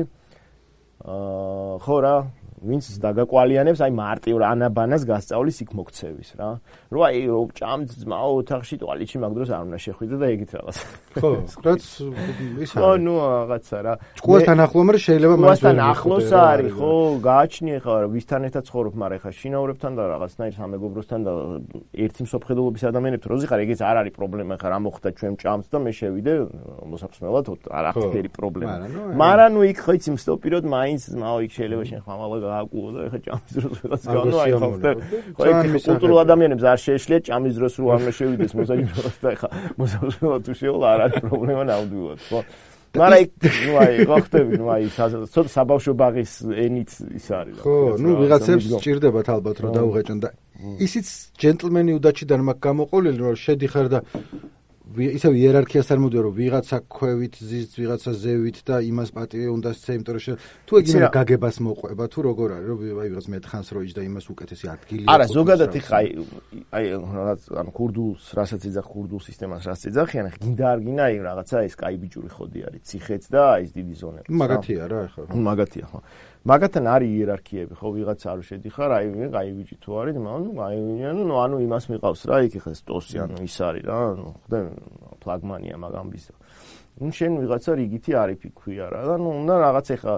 აა ხო რა, ვინც დაგაკვალიანებს, აი მარტივ ანაბანას გასწავლის იქ მოქცევის რა. რო აი ჭამთ ძმაო ოთახში ტუალეტში მაგ დროს არ უნდა შეხვიდე და ეგით რაღაც. ხო, რაც ის არის. ხო, ნუ რაღაცა რა. ჭკუასთან ახლო, მაგრამ შეიძლება მას ჭკუასთან ახლოს არის, ხო, გააჩნია ხა ვისთან ერთად ცხოვრობ, მაგრამ ხა შინაურებთან და რაღაცნაირ სამეგობროსთან და ერთი მსოფლმხედველობის ადამიანებთან როზე ხარ, ეგეც არ არის პრობლემა, ხა რა მოხდა ჩვენ ჭამთ და მე შევიდე მოსაფრთხილებლად, არ აქვს ფერი პრობლემა. მაგრამ ნუ იქ ხო იცი მსტოპიროდ მაინც ძმაო იქ შეიძლება შენ ხმამალა გააკუო და ეხა ჭამის დროს ვიღაც განო აი ხო ხო იქ კულტურულ ადამიანებს არ შეეშლია ჭამის დროს რო არ უნდა შევიდეს მოსაჯროს და ეხა მოსაჯროს თუ შეეულ არ არის პრობლემა ნამდვილად ხო მაგრამ იქ ნუ აი ხო ხტები ნუ აი ცოტა საბავშვო ბაღის ენით ის არის ხო ნუ ვიღაცებს სჭირდებათ ალბათ რომ დაუღეჭონ და ისიც ჯენტლმენი უდაჩიდან მაქვს გამოყოლილი რომ შედიხარ და ისევ იერარქიასთან მოდიო რომ ვიღაცა ქვევით ზის ვიღაცა ზევით და იმას პატივი უნდა სცე იმიტომ რომ თუ ეგ იმენა გაგებას მოყვება თუ როგორ არის რომ აი ვიღაც მეთხანს როიჯ და იმას უკეთესი ადგილი არა ზოგადად ხა აი აი რაღაც ანუ ქურდულს რასაც იძახ ქურდულ სისტემას რაც იძახიან ხა გინდა არ გინდა აი რაღაცა ეს კაი ბიჭური ხოდი არის ციხეც და ეს დიდი ზონები მაგათია რა ხა მაგათია ხო მაგათთან არის იერარქიები ხო ვიღაცა არ შედიხარ აი აი ბიჭი თუ არის ანუ აი ნუ ანუ იმას მიყავს რა იქ ხა სტოსი ანუ ის არის რა ნუ ხდე ფლაგმანია მაგამბის. ნუ შენ ვიღაცა რიგითი არიფი ქვია რა და ნუ უნდა რაღაც ეხა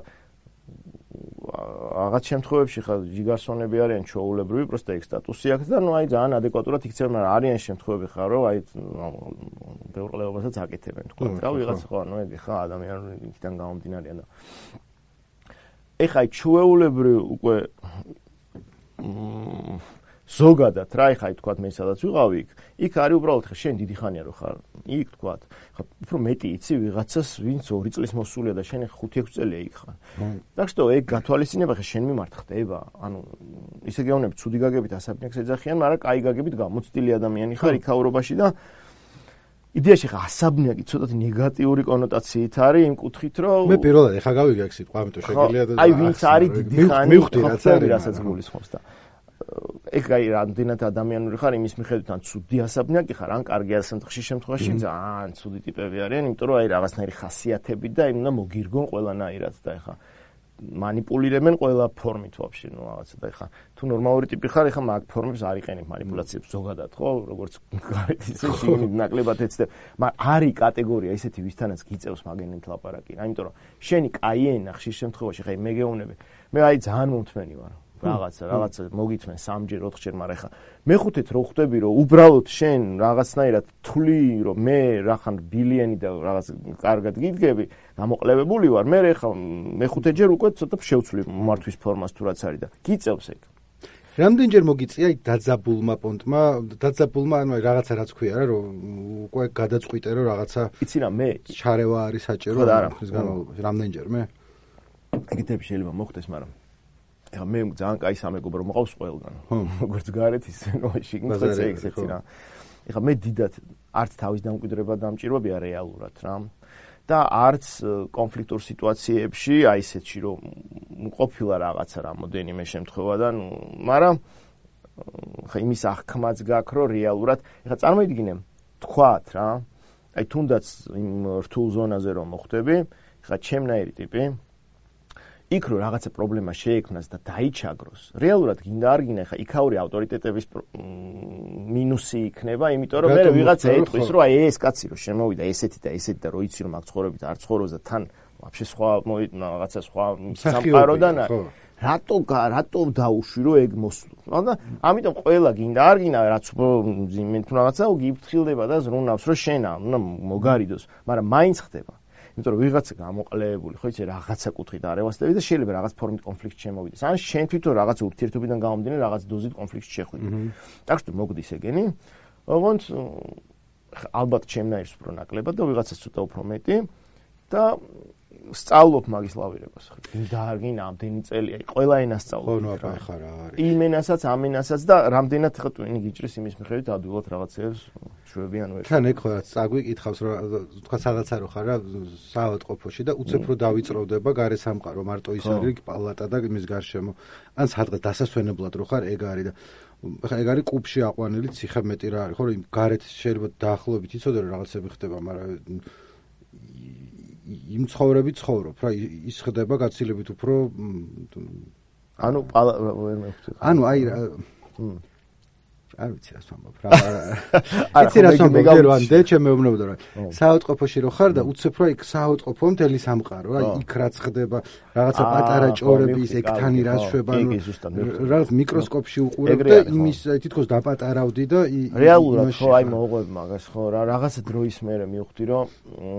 რაღაც შემთხვევებში ხა ჯიგარსონები არიან ჩაოულებრივი, პროსტა ეგ სტატუსი აქვს და ნუ აი ძალიან ადეკვატურად იქცევენ, მაგრამ არიან შემთხვევები ხა რომ აი ბევრ ყლებასაც აკეთებენ თქვა. რა ვიღაცა ხო ანუ ეგ ხა ადამიანური იქიდან გამომდინარეა და ეხა ჩაოულებრივი უკვე ზოგადად რა ეხა თქვათ მე სადაც ვიყავი იქ იქ არის უბრალოდ ხა შენ დიდი ხანია რო ხარ იქ თქვათ ხა უფრო მეტი იცი ვიღაცას ვინც ორი წლის მოსულია და შენ ხუთი ექვსი წელია იქ ხარ так что ეგ გათვალისწინება ხა შენ მიმართ ხდება ანუ ისე გეუბნები ცუდი გაგებით ასაბნიაქს ეძახიან მაგრამ კაი გაგებით გამოცდილი ადამიანი ხარ იქაურობაში და იდეაში ხა ასაბნიაკი ცოტათი ნეგატიური კონოტაციით არის იმ კუთხით რომ მე პირველად ეხა გავიგე აქ სიტყვა ამიტომ შეგიძლია და აი ვინც არის დიდი ხანი მივხვდი რაც არის რასაც გულისხმობს და ეგ აი რამდენად ადამიანური ხარ იმის მიხედვით ან ცუდი ასაბნიაკი ხარ ან კარგი ასამთხში შემთხვევაში ძალიან ცუდი ტიპები არიან იმიტომ რომ აი რაღაცნაირი ხასიათები და იმ უნდა მოგირგონ ყველანაირად და ეხა манипулиრებენ ყველა ფორმით ვაფშე ნუ რაღაცა და ეხა თუ ნორმალური ტიპი ხარ ეხა მაგ ფორმებს არ იყენებ манипуляციებს ზოგადად ხო როგორც გარეთ ისე შიგნით ნაკლებად ეცდებ მაგრამ არის კატეგორია ისეთი ვისთანაც გიწევს მაგენით ლაპარაკი რა იმიტომ რომ შენი კაი ენა ხშირ შემთხვევაში ხა მე გეუბნები მე აი ძალიან მომთმენი ვარ რაღაცა რაღაცა მოგითმენ სამჯერ ოთხჯერ მაგრამ ეხა მეხუთეთ რო ხვდები რომ უბრალოდ შენ რაღაცნაირად თვლი რომ მე რახან ბილიანი და რაღაც კარგად გიდგები გამოყლებებული ვარ მე ეხა მეხუთეჯერ უკვე ცოტა შევცვლი მართვის ფორმას თუ რაც არის და გიწევს ეგ რამდენჯერ მოგიწია იქ დაძაბულმა პონტმა დაძაბულმა ანუ რაღაცა რაც ქვია რა რომ უკვე გადაწყვიტე რომ რაღაცა იცი რა მე ჩარევა არის საჭირო ხის განმავლობაში რამდენჯერ მე ეგეთები შეიძლება მოხდეს მაგრამ ეხა მე ძალიან კაი სამეგობრო მოყავს ყველგან. როგორც გარეთ ისე შიგნით ექსეცი რა. ეხა მე დიდად არც თავის დამკვიდრება დამჭირვებია რეალურად რა. და არც კონფლიქტურ სიტუაციებში აი ესეთში რომ ყოფილა რაღაცა რამოდენიმე შემთხვევა და ნუ მაგრამ ხა იმის აღქმაც გაქვს, რომ რეალურად, ეხლა წარმოიდგინე, თქვათ რა, აი თუნდაც იმ რთულ ზონაზე რომ მოხვდები, ეხლა ჩემნაირი ტიპი იქ რო რაღაცა პრობლემა შეექმნას და დაიჩაგროს, რეალურად გინდა არ გინდა, ეხლა იქაური ავტორიტეტების მინუსი იქნება, იმიტომ რომ მე ვიღაცა ეტყვის, რომ აი ეს კაცი რო შემოვიდა ესეთი და ესეთი და რო იცი რომ აქ ცხოვრობით არ ცხოვრობს და თან ვაფშე სხვა რაღაცა სხვა სამყაროდან რატო რატო დაუშვი რომ ეგ მოსულო. და ამიტომ ყველა გინდა არ გინდა რაც მე თუ რაღაცა გიფრთხილდება და ზრუნავს რომ შენა უნდა მოგარიდოს, მაგრამ მაინც ხდება. იმიტომ რომ ვიღაცა გამოყლებული, ხო იცი რაღაცა კუთხით არევასდები და შეიძლება რაღაც ფორმით კონფლიქტი შემოვიდეს. ან შენ თვითონ რაღაც ურთიერთობიდან გამომდინარე რაღაც დოზით კონფლიქტში შეხვიდე. так что მოგდის ეგენი. ოღონდ ალბათ ჩემნაირს უფრო ნაკლებად და ვიღაცას ცოტა უფრო მეტი და სწავლობ მაგის ლავირებას. გინდა არ გინდა ამდენი წელი, აი ყველა ენას სწავლობ. ხო, ნუ აბა ხარ რა არის. იმ ენასაც, ამ ენასაც და რამდენად ხა ტვინი გიჭრის იმის მიხედვით ადვილად რაღაცებს შვებიან ვერ. თან ეგ ხო რაც წაგვიკითხავს რომ თქვა სადაცა რო ხარ რა საავადმყოფოში და უცებ რო დავიწროვდება გარე სამყარო მარტო ის არის პალატა და იმის გარშემო. ან სადღაც დასასვენებლად რო ხარ ეგ არის და ხა ეგ არის კუბში აყვანილი ციხე მეტი რა არის ხო რომ გარეთ შეიძლება დაახლოებით იცოდე რომ რაღაცები ხდება, მაგრამ იმ ცხოვრები ცხოვრობ რა ის ხდება გაცილებით უფრო ანუ ვერ მეხუთი ანუ აი არ ვიცი რას ვამბობ რა იცი რას ვამბობ ჯერვან დე ჩემეუბნებოდა რა საავადმყოფოში რო ხარ და უცებ რა იქ საავადმყოფო მთელი სამყარო რა იქ რაც ხდება რაღაცა პატარა ჭორები ის ეკთანი რას შვება რაღაც მიკროსკოპში უყურებ და იმის თითქოს დაპატარავდი და რეალურად ხო აი მოუყვებ მაგას ხო რა რაღაცა დროის მერე მივხვდი რომ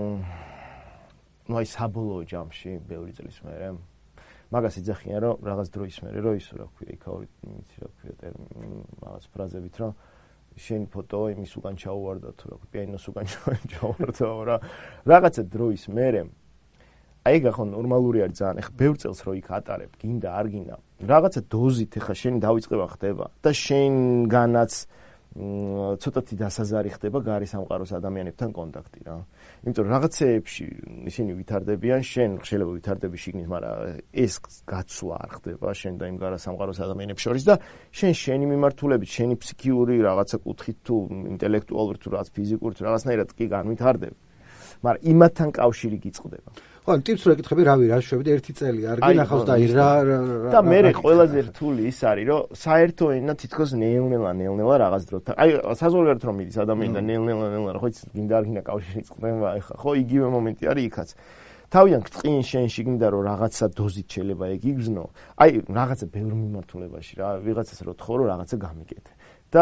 ну აი საბოლოო ჯამში ბევრი წლის მერე მაგას იძახიან რომ რაღაც დროის მერე რომ ისო რა ქვია იქაური იცი რა ქვია ტერმინი რაღაც ფრაზებით რომ შენ ფოტო იმის უკან ჩაუვარდა თუ რა ქვია პიანინოს უკან ჩაუვარდა რა რაღაცა დროის მერე აი გახო ნორმალური არის ძალიან ეხა ბევრ წელს რო იქ ატარებ გინდა არ გინდა რაღაცა დოზით ეხა შენი დავიწყება ხდება და შენგანაც ცოტათი დასაზარი ხდება გარე სამყაროს ადამიანებთან კონტაქტი რა. იმიტომ რომ რაღაცეებში ისინი ვითარდებიან, შენ შეიძლება ვითარდები შიგნით, მაგრამ ეს გაცვლა არ ხდება შენ და იმ გარე სამყაროს ადამიანებს შორის და შენ შენი მიმართულებით, შენი ფსიქიური რაღაცა კუთხით თუ ინტელექტუალური თუ რაღაც ფიზიკური თუ რაღაცნაირად კი განვითარდები. მაგრამ იმათთან კავშირი გიწყდება. ხო, ტიპს რო ეკითხები, რავი, რა შვებდი ერთი წელი არ გინახავს და აი რა და მე ყველაზე რთული ის არის, რომ საერთო ენა თითქოს ნეილნელა ნეილნელა რაღაც დროთა. აი, საზოგადოებრივად რომ მიდის ადამიანი და ნეილნელა ნეილნელა ხო იცი, გინდა არ გინდა კავშირი წყდება, ეხა ხო იგივე მომენტი არის იქაც. თავიდან გწყინ შენში გინდა რომ რაღაცა დოზით შეიძლება ეგ იგრძნო. აი, რაღაცა ბევრ მიმართულებაში რა, ვიღაცას რო თხოვრო, რაღაცა გამიკეთე. და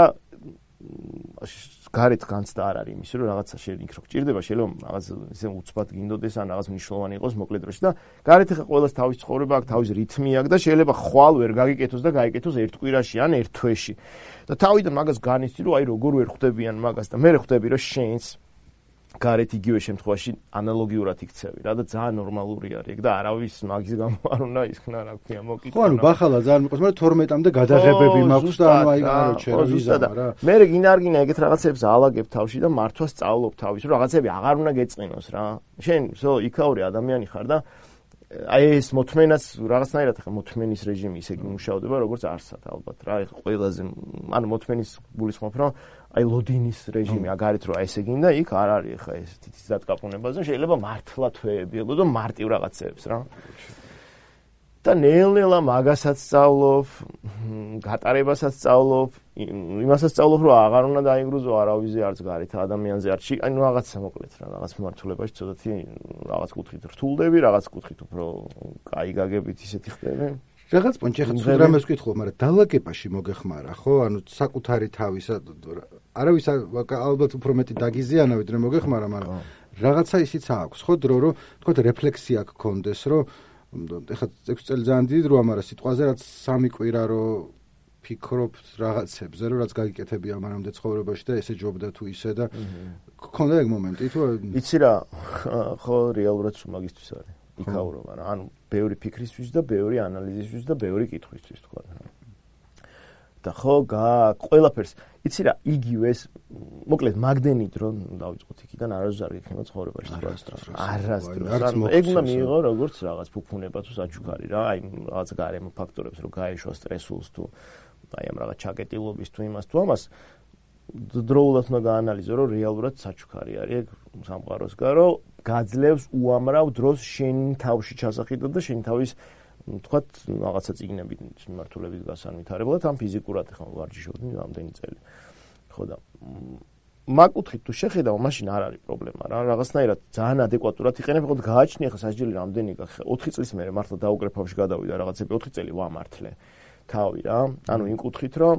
გარეთ განცდა არ არის იმის რომ რაღაცა შენ იქ რო გჭირდება შეიძლება რაღაც ისე უცბად გინდოდეს ან რაღაც მნიშვნელოვანი იყოს მოკლედ დროში და გარეთ ახლა ყოველას თავის ცხოვრება აქვს თავის რითმი აქვს და შეიძლება ხვალ ვერ გაგიკეთოს და გაიკეთოს ერთ კვირაში ან ერთ თვეში და თავიდან მაგას განიცდი რომ აი როგორ ვერ ხვდებიან მაგას და მე ხვდები რომ შენს გარეთ იგივე შემთხვევაში ანალოგიურად იქცევი რა და ძალიან ნორმალური არის ეგ და არავის მაგის გამო არ უნდა ისქნა რა ქვია მოკითხა. ხო ანუ ბახალა ძალიან მიყვარს, მაგრამ თორმეტამდე გადაღებები მაქვს და ანუ აი კაროჩე რა ვიზამა რა. მე რეგინა არ გინდა ეგეთ რაღაცებს ალაგებ თავში და მართვა სწავლობ თავის რომ რაღაცები აღარ უნდა გეწყინოს რა. შენ ზო იქაური ადამიანი ხარ და აი ეს მოთმენას რაღაცნაირად ხა მოთმენის რეჟიმი ისე იმუშავდება როგორც არსად ალბათ რა ეხა ყველაზე ანუ მოთმენის გულისხმობ რომ აი ლოდინის რეჟიმი აგარით რომ აი ესე გინდა იქ არ არის ხა ეს თითის დატკაპუნებაზე შეიძლება მართლა თვეები ელო და მარტივ რაღაცებს რა და ნელ-ნელა მაგასაც სწავლობ გატარებასაც სწავლობ იმასაც სწავლობ რომ აღარ უნდა დაიგრუზო არავიზე არც გარეთ ადამიანზე არც ანუ რაღაცა მოკლედ რა რაღაც მიმართულებაში ცოტათი რაღაც კუთხით რთულდები რაღაც კუთხით უფრო კაი გაგებით ისეთი ხდები რაღაც პონჩი ხა თუ რამეს ვკითხო მაგრამ დალაგებაში მოგეხმარა ხო ანუ საკუთარი თავისა არავის ალბათ უფრო მეტი დაგიზიანა ვიდრე მოგეხმარა მაგრამ რაღაცა ისიც აქვს ხო დრო რომ თქო რეფლექსია გქონდეს რომ ეხლა ექვსი წელი ძალიან დიდი დროა, მაგრამ სიტყვაზე რაც სამი კვირა რო ფიქრობ რაღაცებზე, რომ რაც გაგიკეთებია მანამდე ცხოვრებაში და ესე ჯობდა თუ ისე და გქონდა ეგ მომენტი თუ იცი რა ხო რეალურად მაგისთვის არის იქაურობა რა ანუ ბევრი ფიქრისთვის და ბევრი ანალიზისთვის და ბევრი კითხვისთვის თქვა და ხო გა ყველაფერს იცი რა იგივეს მოკლედ მაგდენი დრო დავიწყოთ იქიდან არასდროს არ გექნება ცხოვრებაში თქვა არასდროს ეგ უნდა მიიღო როგორც რაღაც ფუფუნება თუ საჩუქარი რა აი რაღაც გარემო ფაქტორებს რომ გაეშვა სტრესულს თუ აი ამ რაღაც ჩაკეტილობის თუ იმას თუ ამას დროულად უნდა გაანალიზო, რომ რეალურად საჩუქარი არის სამყაროს გარო, გაძლევს უამრავ დროს შენ თავში ჩასახიდად და შენ თავის თქვათ რაღაცა წიგნებით მიმართულებით გასანვითარებლად ამ ფიზიკურად ხომ ვარჯიშობდი რამდენი წელი. ხო და მაგუთხით თუ შეხედავ, მაშინ არ არის პრობლემა რა. რაღაცნაირად ძალიან ადეკვატურად იყენებ, ხო გააჩნია ხა სასჯელი რამდენი ოთხი წლის მერე მართლა დაუგრეფავში გადავიდა რაღაცები ოთხი წელი ვამართლე თავი რა. ანუ იმ კუთხით რომ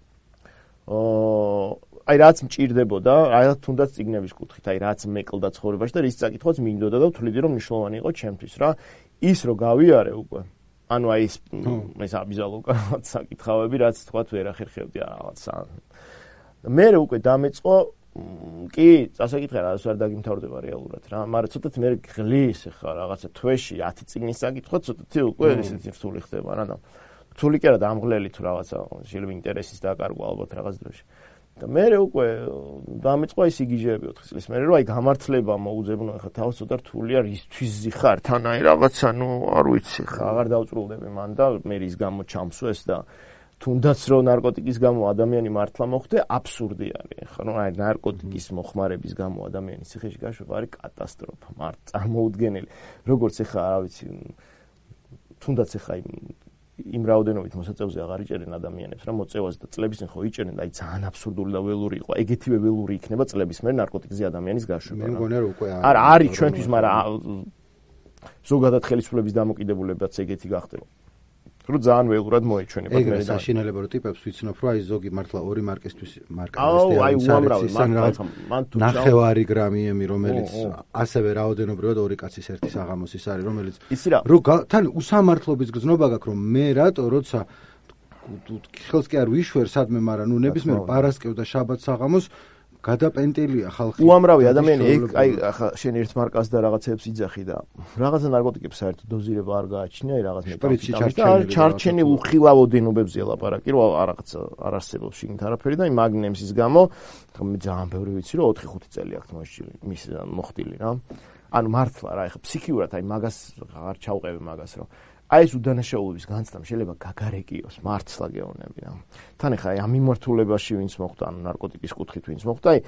აი რაც მჭირდებოდა, აი თუნდაც წიგნების კუთხით, აი რაც მეკლდა ცხოვრებაში და რის წაკითხვაც მინდოდა და ვთვლიდი რომ მნიშვნელოვანი იყო ჩემთვის რა. ის რო გავიარე უკვე. ანუ აი ეს ეს აბიზალო საკითხავები, რაც თქვათ ვერ ახერხებდი რაღაცა. მე უკვე დამეწყო კი, წასაკითხე რაღაც არ დაგიმთავრდება რეალურად რა, მაგრამ ცოტათი მე ღლის ხა რაღაცა თვეში ათი წიგნის საკითხვა ცოტათი უკვე ესეთი რთული ხდება რა და რთული კი არა დამღლელი თუ რაღაცა შეიძლება ინტერესის დაკარგვა ალბათ რაღაც დროში. და მე უკვე დამეწყო ის იგიჟეები ოთხი წლის მერე რომ აი გამართლება მოუძებნო ხა თავს ცოტა რთულია რისთვის ზიხარ თან აი რაღაცა ნუ არ ვიცი ხა აღარ დავწრულდები მან და მე რის გამო ჩამსვეს და თუნდაც რომ ნარკოტიკის გამო ადამიანი მართლა მოხვდე აბსურდი არის ხა ნუ აი ნარკოტიკის მოხმარების გამო ადამიანის ციხეში გაშვება არის კატასტროფა მარტ წარმოუდგენელი როგორც ხა რა ვიცი თუნდაც ხა იმ რაოდენობით მოსაწევზე აღარ იჭერენ ადამიანებს რა მოწევას და წლებისენ ხო იჭერენ და აი ძალიან აბსურდული და ველური იყო ეგეთივე ველური იქნება წლების მერე ნარკოტიკზე ადამიანის გაშვება მე მგონია რომ უკვე არა არის ჩვენთვის მაგრამ ზოგადად ხელისუფლების დამოკიდებულებაც ეგეთი გახდება რომ ძალიან ველურად მოეჩვენება მე და საშინელება რო ტიპებს ვიცნობ რომ აი ზოგი მართლა ორი მარკისთვის მარკასტი არის რაღაცა ნახევარი გრამიემი რომელიც ასევე რაოდენობრივად ორი კაცის ერთი საღამოსის არის რომელიც რომ თან უსამართლობის გზნობა გაქვს რომ მე რატო როცა ხელს კი არ ვიშვერ სადმე მაგრამ ნუ ნებისმიერ პარასკევს და შაბათს საღამოს გადაპენტილია ხალხი. უამრავი ადამიანი ეგ აი ახლა შენ ერთ მარკას და რაღაცებს იძახი და რაღაცა ნარკოტიკებს საერთოდ დოზირება არ გააჩნია, აი რაღაც მეტამფეტამინი. ჩარჩენი უხილავ ოდენობებზე ლაპარაკი, რომ რაღაც არ არსებობს შიგნით არაფერი და აი მაგნემსის გამო მე ძალიან ბევრი ვიცი რომ ოთხი ხუთი წელი აქვს მოსჭილი მის მოხდილი რა. ანუ მართლა რა ახლა ფსიქიურად აი მაგას აღარ ჩავყევი მაგას რომ აი ეს უდანაშაულობის განცდამ შეიძლება გაგარეკიოს მართლა გეუბნები რა. თან ახლა აი ამ მიმართულებაში ვინც მოხდა ან ნარკოტიკის კუთხით ვინც მოხდა აი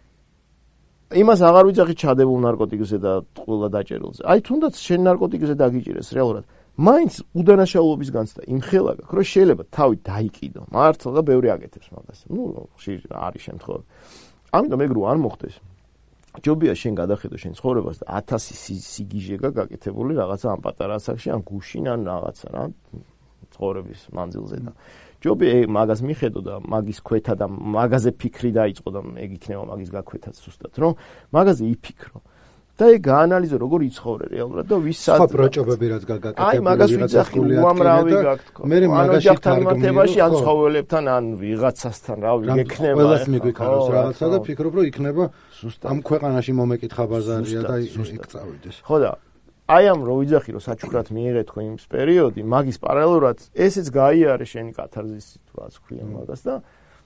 იმას აღარ ვიძახი ჩადებულ ნარკოტიკზე და ყველა დაჭერილზე. აი თუნდაც შენ ნარკოტიკზე დაგიჭირეს რეალურად. მაინც უდანაშაულობის განცდა იმხელა გაქვს რომ შეიძლება თავი დაიკიდო. მართლა და ბევრი აკეთებს მაგას. ნუ ხშირი არის შემთხვევა. ამიტომ ეგ რო არ მოხდეს. ჯობია შენ გადახედო შენ ცხოვრებას და ათასი სიგიჟე გაკეთებული რაღაცა ამ პატარა ასაკში ან გუშინ ან რაღაცა რა ცხოვრების მანძილზე და ჯობია მაგას მიხედო და მაგის ქვეთა და მაგაზე ფიქრი დაიწყო და ეგ იქნება მაგის გაქვეთაც ზუსტად რომ მაგაზე იფიქრო და ეგ გაანალიზო როგორ იცხოვრე რეალურად და ვისაც სხვა პროჭობები რაც გაკეთებული აი მაგას ვიცახი უამრავი გაქვს მე მაგაში თარგმნებაში ან ცხოველებთან ან ვიღაცასთან რა ვიგექნება ყველას მიგვიქაროს რაღაცა და ფიქრობ რომ იქნება ამ ქვეყანაში მომეკითხა ბაზარია და იქ წავიდეს ხო და აი ამ რო ვიძახი რომ საჩუქრად მიიღეთ ხო იმ პერიოდი მაგის პარალელურად ესეც გაიარე შენი კათარზისი თუ რაც ქვია მაგას და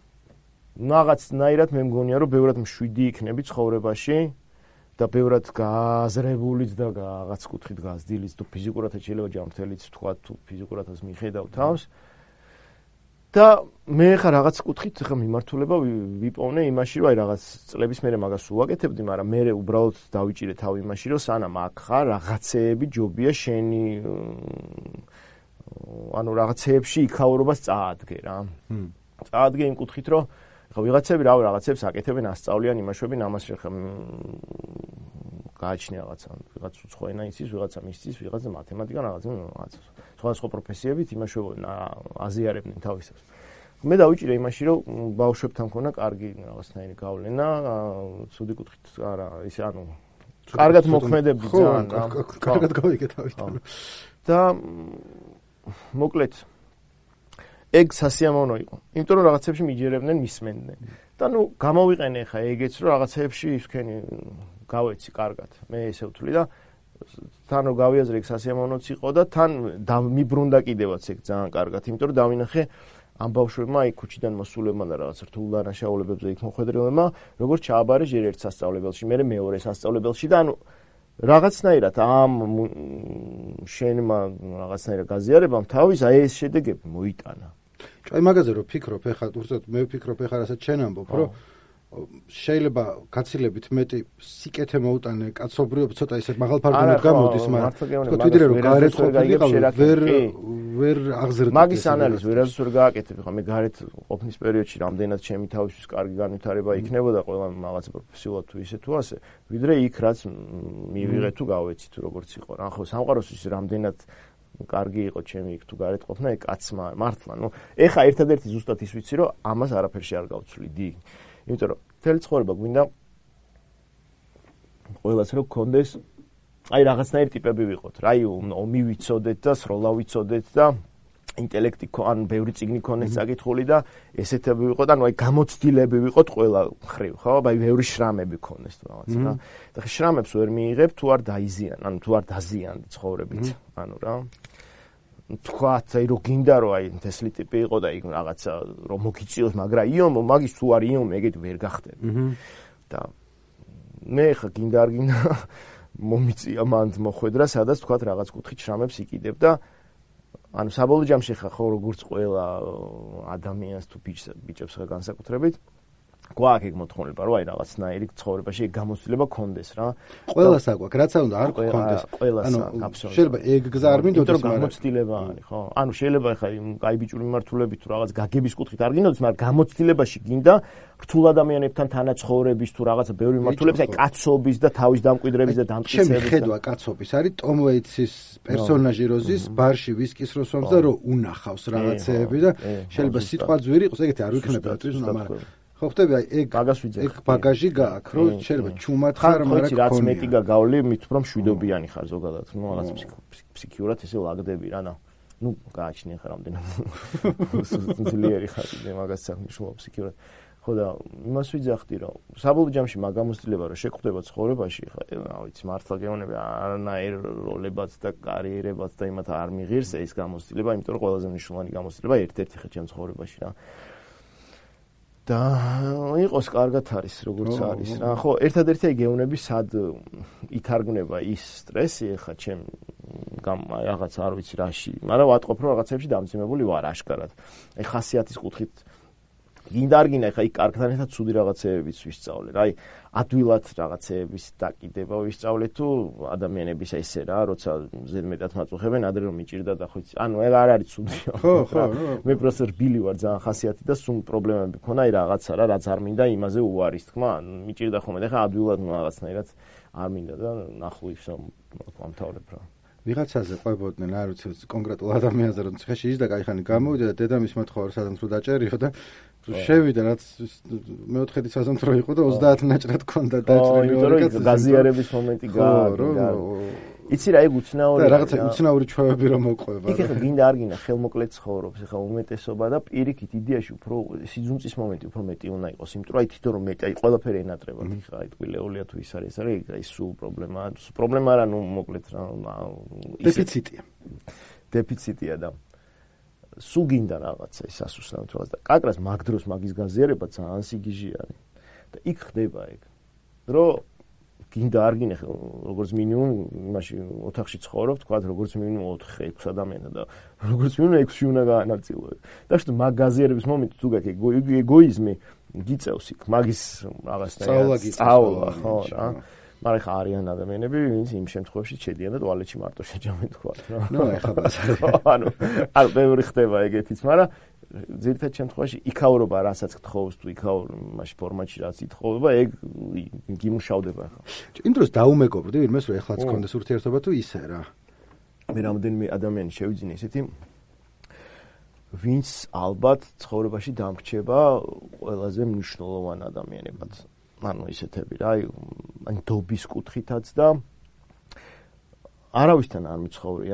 რაღაცნაირად მე მგონია რომ ბევრად მშვიდი იქნები ცხოვრებაში და ბევრად გააზრებულიც და რაღაც კუთხით გაზდილიც თუ ფიზიკურად შეიძლება ჯანმრთელიც თქვა თუ ფიზიკურადაც მიხედავ თავს და მე ხა რაღაც კუთხით ხა მიმართულება ვიპოვნე იმაში რომ აი რაღაც წლების მერე მაგას უაკეთებდი მაგრამ მე უბრალოდ დავიჭირე თავი იმაში რომ სანამ აქ ხარ რაღაცეები ჯობია შენი ანუ რაღაცეებში იქაურობას წაადგე რა წაადგე იმ კუთხით რომ ხო ვიღაცები რა რაღაცებს აკეთებენ ასწავლიან იმაშვებენ ამას ხა გააჩნია რაღაცა ვიღაც უცხოენა იცის ვიღაცა მისცის ვიღაცა მათემატიკა რაღაცა რაღაც სხვადასხვა პროფესიებით იმაშვებენ აზიარებდნენ თავისებს მე დავიჭირე იმაში რომ ბავშვებთან მქონა კარგი რაღაცნაირი გავლენა ცუდი კუთხით არა ისე ანუ კარგად მოქმედებდი ძალიან რა კარგად გავიგე თავიდან და მოკლედ ეგ სასიამოვნო იყო. იმიტომ რომ რაღაცებში მიჯერებდნენ, მისმენდნენ. და ნუ გამოვიყენე ხა ეგეც რომ რაღაცებში ისქენი გავეცი კარგად. მე ესე ვთვლი და თან რომ გავიაზრე ეგ სასიამოვნოც იყო და თან მიბრუნდა კიდევაც ეგ ძალიან კარგად. იმიტომ რომ დავინახე ამ ბავშვებმა აი ქუჩიდან მოსულებმა და რაღაც რთულ დანაშაულებებზე იქ მოხვედრილებმა როგორც ჩააბარე ჯერ ერთ სასწავლებელში, მე მეორე სასწავლებელში და ანუ რაღაცნაირად ამ შენმა რაღაცნაირად გაზიარებამ თავის აი ეს შედეგები მოიტანა. აი მაგაზე რო ფიქრობ, ეხლა უბრალოდ მე ვფიქრობ ეხლა რასაც შენ ამბობ, რომ შეიძლება გაცილებით მეტი სიკეთე მოუტანე კაცობრიობა ცოტა ისეთ მაღალფარგლად გამოდის, მაგრამ თქო თვითონ რომ გარეთ ყოფილიყავ ვერ ვერ აღზრდები. მაგის ანალიზი ვერასდროს ვერ გააკეთებ, ხა მე გარეთ ყოფნის პერიოდში რამდენად ჩემი თავისთვის კარგი განვითარება იქნებოდა ყველა რაღაც პროფესიულად თუ ისე თუ ასე, ვიდრე იქ რაც მივიღე თუ გავეცი თუ როგორც იყო რა. ხო სამყაროსთვის რამდენად კარგი იყო ჩემი იქ თუ გარეთ ყოფნა, ეგ კაცმა მართლა, ნუ ეხა ერთადერთი ზუსტად ის ვიცი, რომ ამას არაფერში არ გავცვლიდი. იმიტომ რომ მთელი ცხოვრება გვინდა ყველას რომ გქონდეს აი რაღაცნაირი ტიპები ვიყოთ რა, აი ომი ვიცოდეთ და სროლა ვიცოდეთ და ინტელექტი ან ბევრი წიგნი ქონდეს საკითხული და ესეთები ვიყოთ, ანუ აი გამოცდილები ვიყოთ ყველა მხრივ, ხო? აი ბევრი შრამები ქონდეს თუ რაღაც რა. და შრამებს ვერ მიიღებ თუ არ დაიზიან, ანუ თუ არ დაზიანდი ცხოვრებით, ანუ რა. თქვათ, აი რო გინდა რომ აი თესლი ტიპი იყო და იქ რაღაცა რომ მოგიწიოს, მაგრამ იომო მაგის თუ არ იომო, ეგეთი ვერ გახდები. და მე ხა გინდა არ გინდა მომიწია მანდ მოხვედრა, სადაც თქვათ რაღაც კუთხით შრამებს იკიდებ და ანუ საბოლოო ჯამში ხა ხო როგორც ყველა ადამიანს თუ ბიჭებს ხა განსაკუთრებით გვაქვს ეგ მოთხოვნება, რომ აი რაღაცნაირი ცხოვრებაში ეგ გამოცდილება გქონდეს რა. ყველას აგვაქვს, რაც არ უნდა არ გქონდეს. ანუ შეიძლება ეგ გზა არ მინდოდეს, მაგრამ გამოცდილება არის, ხო? ანუ შეიძლება ხა აი ბიჭური მიმართულებით თუ რაღაც გაგების კუთხით არ გინდოდეს, მაგრამ გამოცდილებაში გინდა რთულ ადამიანებთან თანაცხოვრების თუ რაღაცა ბევრი მიმართულების, აი კაცობის და თავის დამკვიდრების და დამტკიცების. ჩემი ხედვა კაცობის არის ტომ ვეიტსის პერსონაჟი როზის ბარში ვისკის როსვამს და რომ უნახავს რაღაცეები და შეიძლება სიტყვა ძვირი იყოს, ეგეთი არ ვიქნება პატრიზნა, მაგრამ ხო ხტები აი ეგ ეგ ბაგაჟი გააქვს, რომ შეიძლება ჩუმად ხარ, მაგრამ რაც მეტი გაგავლი, მით უფრო მშვიდობიანი ხარ ზოგადად, ნუ რაღაც ფსიქიურად ესე ლაგდები რა, ნუ გააჩნია ხარ რამდენად ძლიერი ხარ მე მაგას საქმეშუა ფსიქიურად. ხო და იმას ვიძახდი, რომ საბოლოო ჯამში მაგ გამოცდილება რომ შეგხვდება ცხოვრებაში, ხა რა ვიცი, მართლა გეუბნები არანაირ როლებად და კარიერებად და იმათ არ მიღირს ეს გამოცდილება, იმიტომ რომ ყველაზე მნიშვნელოვანი გამოცდილება ერთ-ერთი ხა ჩემ ცხოვრებაში რა. და იყოს კარგად არის როგორც არის რა. ხო, ერთადერთი აი გეუნები სად ითარგმნება ის სტრესი ხა ჩემ რაღაც არ ვიცი რაში, მაგრამ ვატყობ რომ რაღაცებში დამძიმებული ვარ აშკარად. აი ხასიათის კუთხით გინდა არ გინდა ხა იქ კარგთან ერთად ცუდი რაღაცეებიც ვისწავლე რა. აი ადვილად რაღაცეების დაკიდება ვისწავლე თუ ადამიანების ესე რა, როცა ზედმეტად მაწუხებენ, ადრე რომ მიჭირდა და ხო იცი, ანუ ეგ არ არის ცუდია. ხო, ხო, მე პროფესორ ბილი ვარ, ძალიან ხასიათი და სულ პრობლემები მქონა, აი რაღაცა რა, რაც არ მინდა იმაზე უარის თქმა, მიჭირდა ხოლმე და ხა ადვილად რაღაცნაირად არ მინდა და ნახვის რომ ამთავრებ რა. ვიღაცაზე ყვებოდნენ, არ ვიცი, კონკრეტულ ადამიანზე რომ ციხეში ის და кайხანი გამოვიდა და დედამის მოთხოვა რომ სადაც რო დაჭერიო და შევიდა რაც მეოთხედი საზამთრო იყო და ოცდაათი ნაჭრად ქონდა დაჭრილი ორი კაცი. გაზიარების მომენტი გააგდა. იცი რა, ეგ უცნაური და რაღაცა უცნაური ჩვევები რომ მოყვება. იქ ხა გინდა არ გინდა ხელმოკლედ ცხოვრობს, ხა უმეტესობა და პირიქით იდეაში უფრო სიძუნწის მომენტი უფრო მეტი უნდა იყოს, იმიტომ რომ აი თვითონ რომ მეტი აი ყველაფერი ენატრება, ხა აი ტკბილეულია თუ ის არის, არის აი სულ პრობლემაა. პრობლემა არა, ნუ მოკლედ რა, დეფიციტია. დეფიციტია და სულ გინდა რაღაცა ის ასუსნავთ რაღაც და კაკრას მაგ დროს მაგის გაზიარება ძალიან სიგიჟე არის. და იქ ხდება ეგ. რომ გინდა არ გინდა როგორც მინიმუმ იმაში ოთახში ცხოვრობ, თქვა როგორც მინიმუმ ოთხი ექვსი ადამიანი და როგორც მინიმუმ ექვსი უნდა გაანაწილო. და შეთ მაგ გაზიარების მომენტი თუ გაქვს ეგოიზმი გიწევს იქ მაგის რაღაცნაირად სწავლა, ხო რა. მაგრამ ხა არიან ადამიანები, ვინც იმ შემთხვევაში შედიან და ტუალეტში მარტო შეჯამენ თქვა რა. ნუ ეხა ბაზარი. ანუ არ ბევრი ხდება ეგეთიც, მაგრამ ძირითად შემთხვევაში იქაურობა რასაც გთხოვს თუ იქაურ მაშ ფორმატში რაც ითხოვება, ეგ გიმუშავდება ხა. იმ დროს დაუმეგობრდი ვინმეს რომ ეხლაც გქონდეს ურთიერთობა თუ ისე რა. მე რამდენიმე ადამიანი შევიძინე ესეთი ვინც ალბათ ცხოვრებაში დამრჩება ყველაზე მნიშვნელოვან ადამიანებად. ანუ ისეთები რა, აი დობის კუთხითაც და არავისთან არ მიცხოვრია.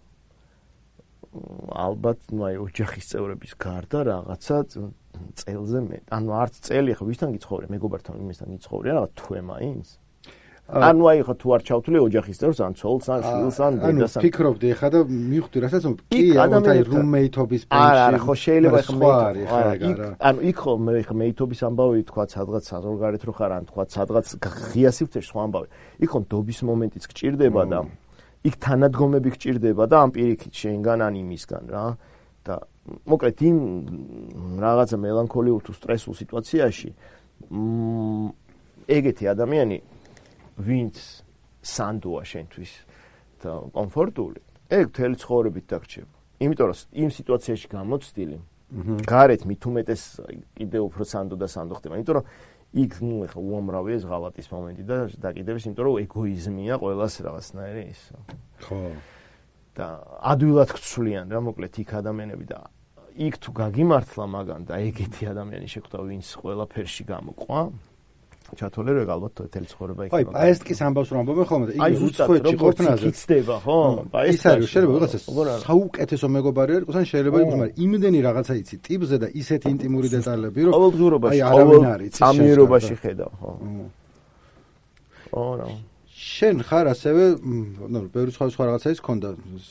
ალბათ, ნუ აი ოჯახის წევრების გარდა რაღაცა წელზე მეტ. ანუ არც წელი ხო ვისთან გიცხოვრე, მეგობართან იმისთან გიცხოვრე, რაღაც თვე მაინც. ანუ აი ხო თუ არ ჩავთვლი ოჯახის წევრს, ან ცოლს, ან შვილს, ან დედას. ანუ ფიქრობდი ხა და მივხვდი, რასაც კი, აი რუმეითობის პენსი. არა, არა, ხო შეიძლება ხა მე. ანუ იქ ხო მე ხა მეითობის ამბავი თქვა, სადღაც საზღვარგარეთ რო ხარ, ან თქვა, სადღაც ღია სივრცეში სხვა ამბავი. იქ ხო დობის მომენტიც გჭირდება და იქ თანადგომები გჭირდება და ამ პირიქით შენგან ან იმისგან რა. და მოკლედ იმ რაღაცა მელანქოლიურ თუ სტრესულ სიტუაციაში ეგეთი ადამიანი ვინც სანდოა შენთვის და კომფორტული ეგ მთელი ცხოვრებით დაგრჩება იმიტომ რომ იმ სიტუაციაში გამოცდილი გარეთ მით უმეტეს კიდევ უფრო სანდო და სანდო ხდება იმიტომ რომ იქ ნუ ეხა უამრავია ეს ღალატის მომენტი და დაკიდების იმიტომ რომ ეგოიზმია ყველას რაღაცნაირი ის ხო და ადვილად გცვლიან რა მოკლედ იქ ადამიანები და იქ თუ გაგიმართლა მაგან და ეგეთი ადამიანი შეხვდა ვინც ყველაფერში გამოყვა ჩათვალე რომ ალბათ თეთრი ცხოვრება იქნება. აი, პაესტკის ამბავს რომ ამბობენ ხოლმე და იგი უცხოეთში ყოფნაზე იქცდება, ხო? ის არის შეიძლება რაღაცა საუკეთესო მეგობარი არ იყოს, ან შეიძლება იყოს, მაგრამ იმდენი რაღაცა იცი ტიპზე და ისეთი ინტიმური დეტალები, რომ ყოველდღიურობაში, ყოველ წამიერობაში ხედავ, ხო? ო, რა. შენ ხარ ასევე, ნუ, ბევრი სხვა სხვა რაღაცა ის ქონდა.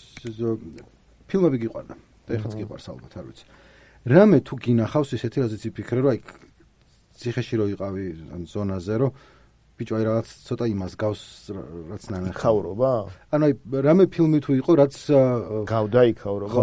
ფილმები გიყვარდა. და ეხაც გიყვარს ალბათ, არ ვიცი. რამე თუ გინახავს ისეთი რაზეც იფიქრე, რომ აი ციხეში რო იყავი ან ზონაზე რო ბიჭო აი რაღაც ცოტა იმას გავს რაც ნახავრობა? ანუ აი რამე ფილმი თუ იყო რაც გავდა იქავრობა?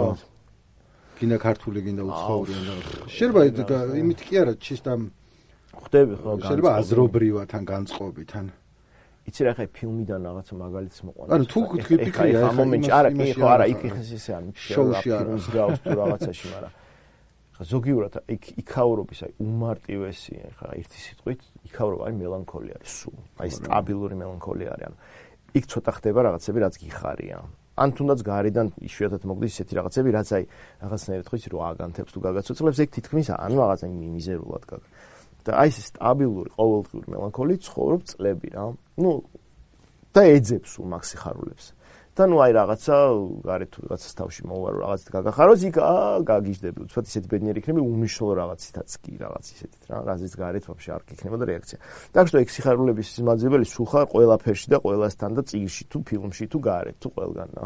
გინდა ქართული გინდა უცხოური ან შეიძლება იმით კი არა ჩისტა ხვდები ხო შეიძლება აზრობრივად ან განწყობით ან იცი რა ხა ფილმიდან რაღაცა მაგალითს მოყვანს ანუ თუ გიფიქრია ხა მომენტში არა კი ხო არა იქ ხეს ისე არ შოუში არა გავს თუ რაღაცაში მაგრამ ზოგიურად იქ იქავრობის აი უმარტივესი ხა ერთი სიტყვით იქავრობა აი მელანქოლია არის სულ აი სტაბილური მელანქოლია არის ანუ იქ ცოტა ხდება რაღაცები რაც გიხარია ან თუნდაც გარედან იშვიათად მოგდის ისეთი რაღაცები რაც აი რაღაცნაირად ხო იცი რომ აგანთებს თუ გაგაცოცხლებს ეგ თითქმის ან რაღაცა მიზერულად გაგ და აი ეს სტაბილური ყოველდღიური მელანქოლია ცხოვრობ წლები რა ნუ და ეძებს სულ მაგ სიხარულებს და ნუ აი რაღაცა გარეთ თუ რაღაცას თავში მოვარო რაღაცით გაგახაროს იქ გაგიჟდები უცბად ისეთი ბედნიერი იქნები უმნიშვნელო რაღაცითაც კი რაღაც ისეთით რა რაზეც გარეთ ვაფშე არ გიქნებოდა რეაქცია так что ეგ სიხარულების მაძიებელი სულ ხარ ყველაფერში და ყველასთან და წიგნში თუ ფილმში თუ გარეთ თუ ყველგან რა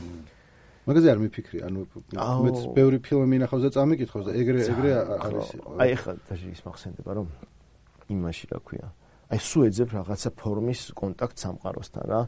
მაგაზე არ მიფიქრი ანუ მეც ბევრი ფილმი მინახავს და წამიკითხავს და ეგრე ეგრე არის აი ეხლა დაჟე ის მახსენდება რომ იმაში რა ქვია აი სულ ეძებ რაღაცა ფორმის კონტაქტ სამყაროსთან რა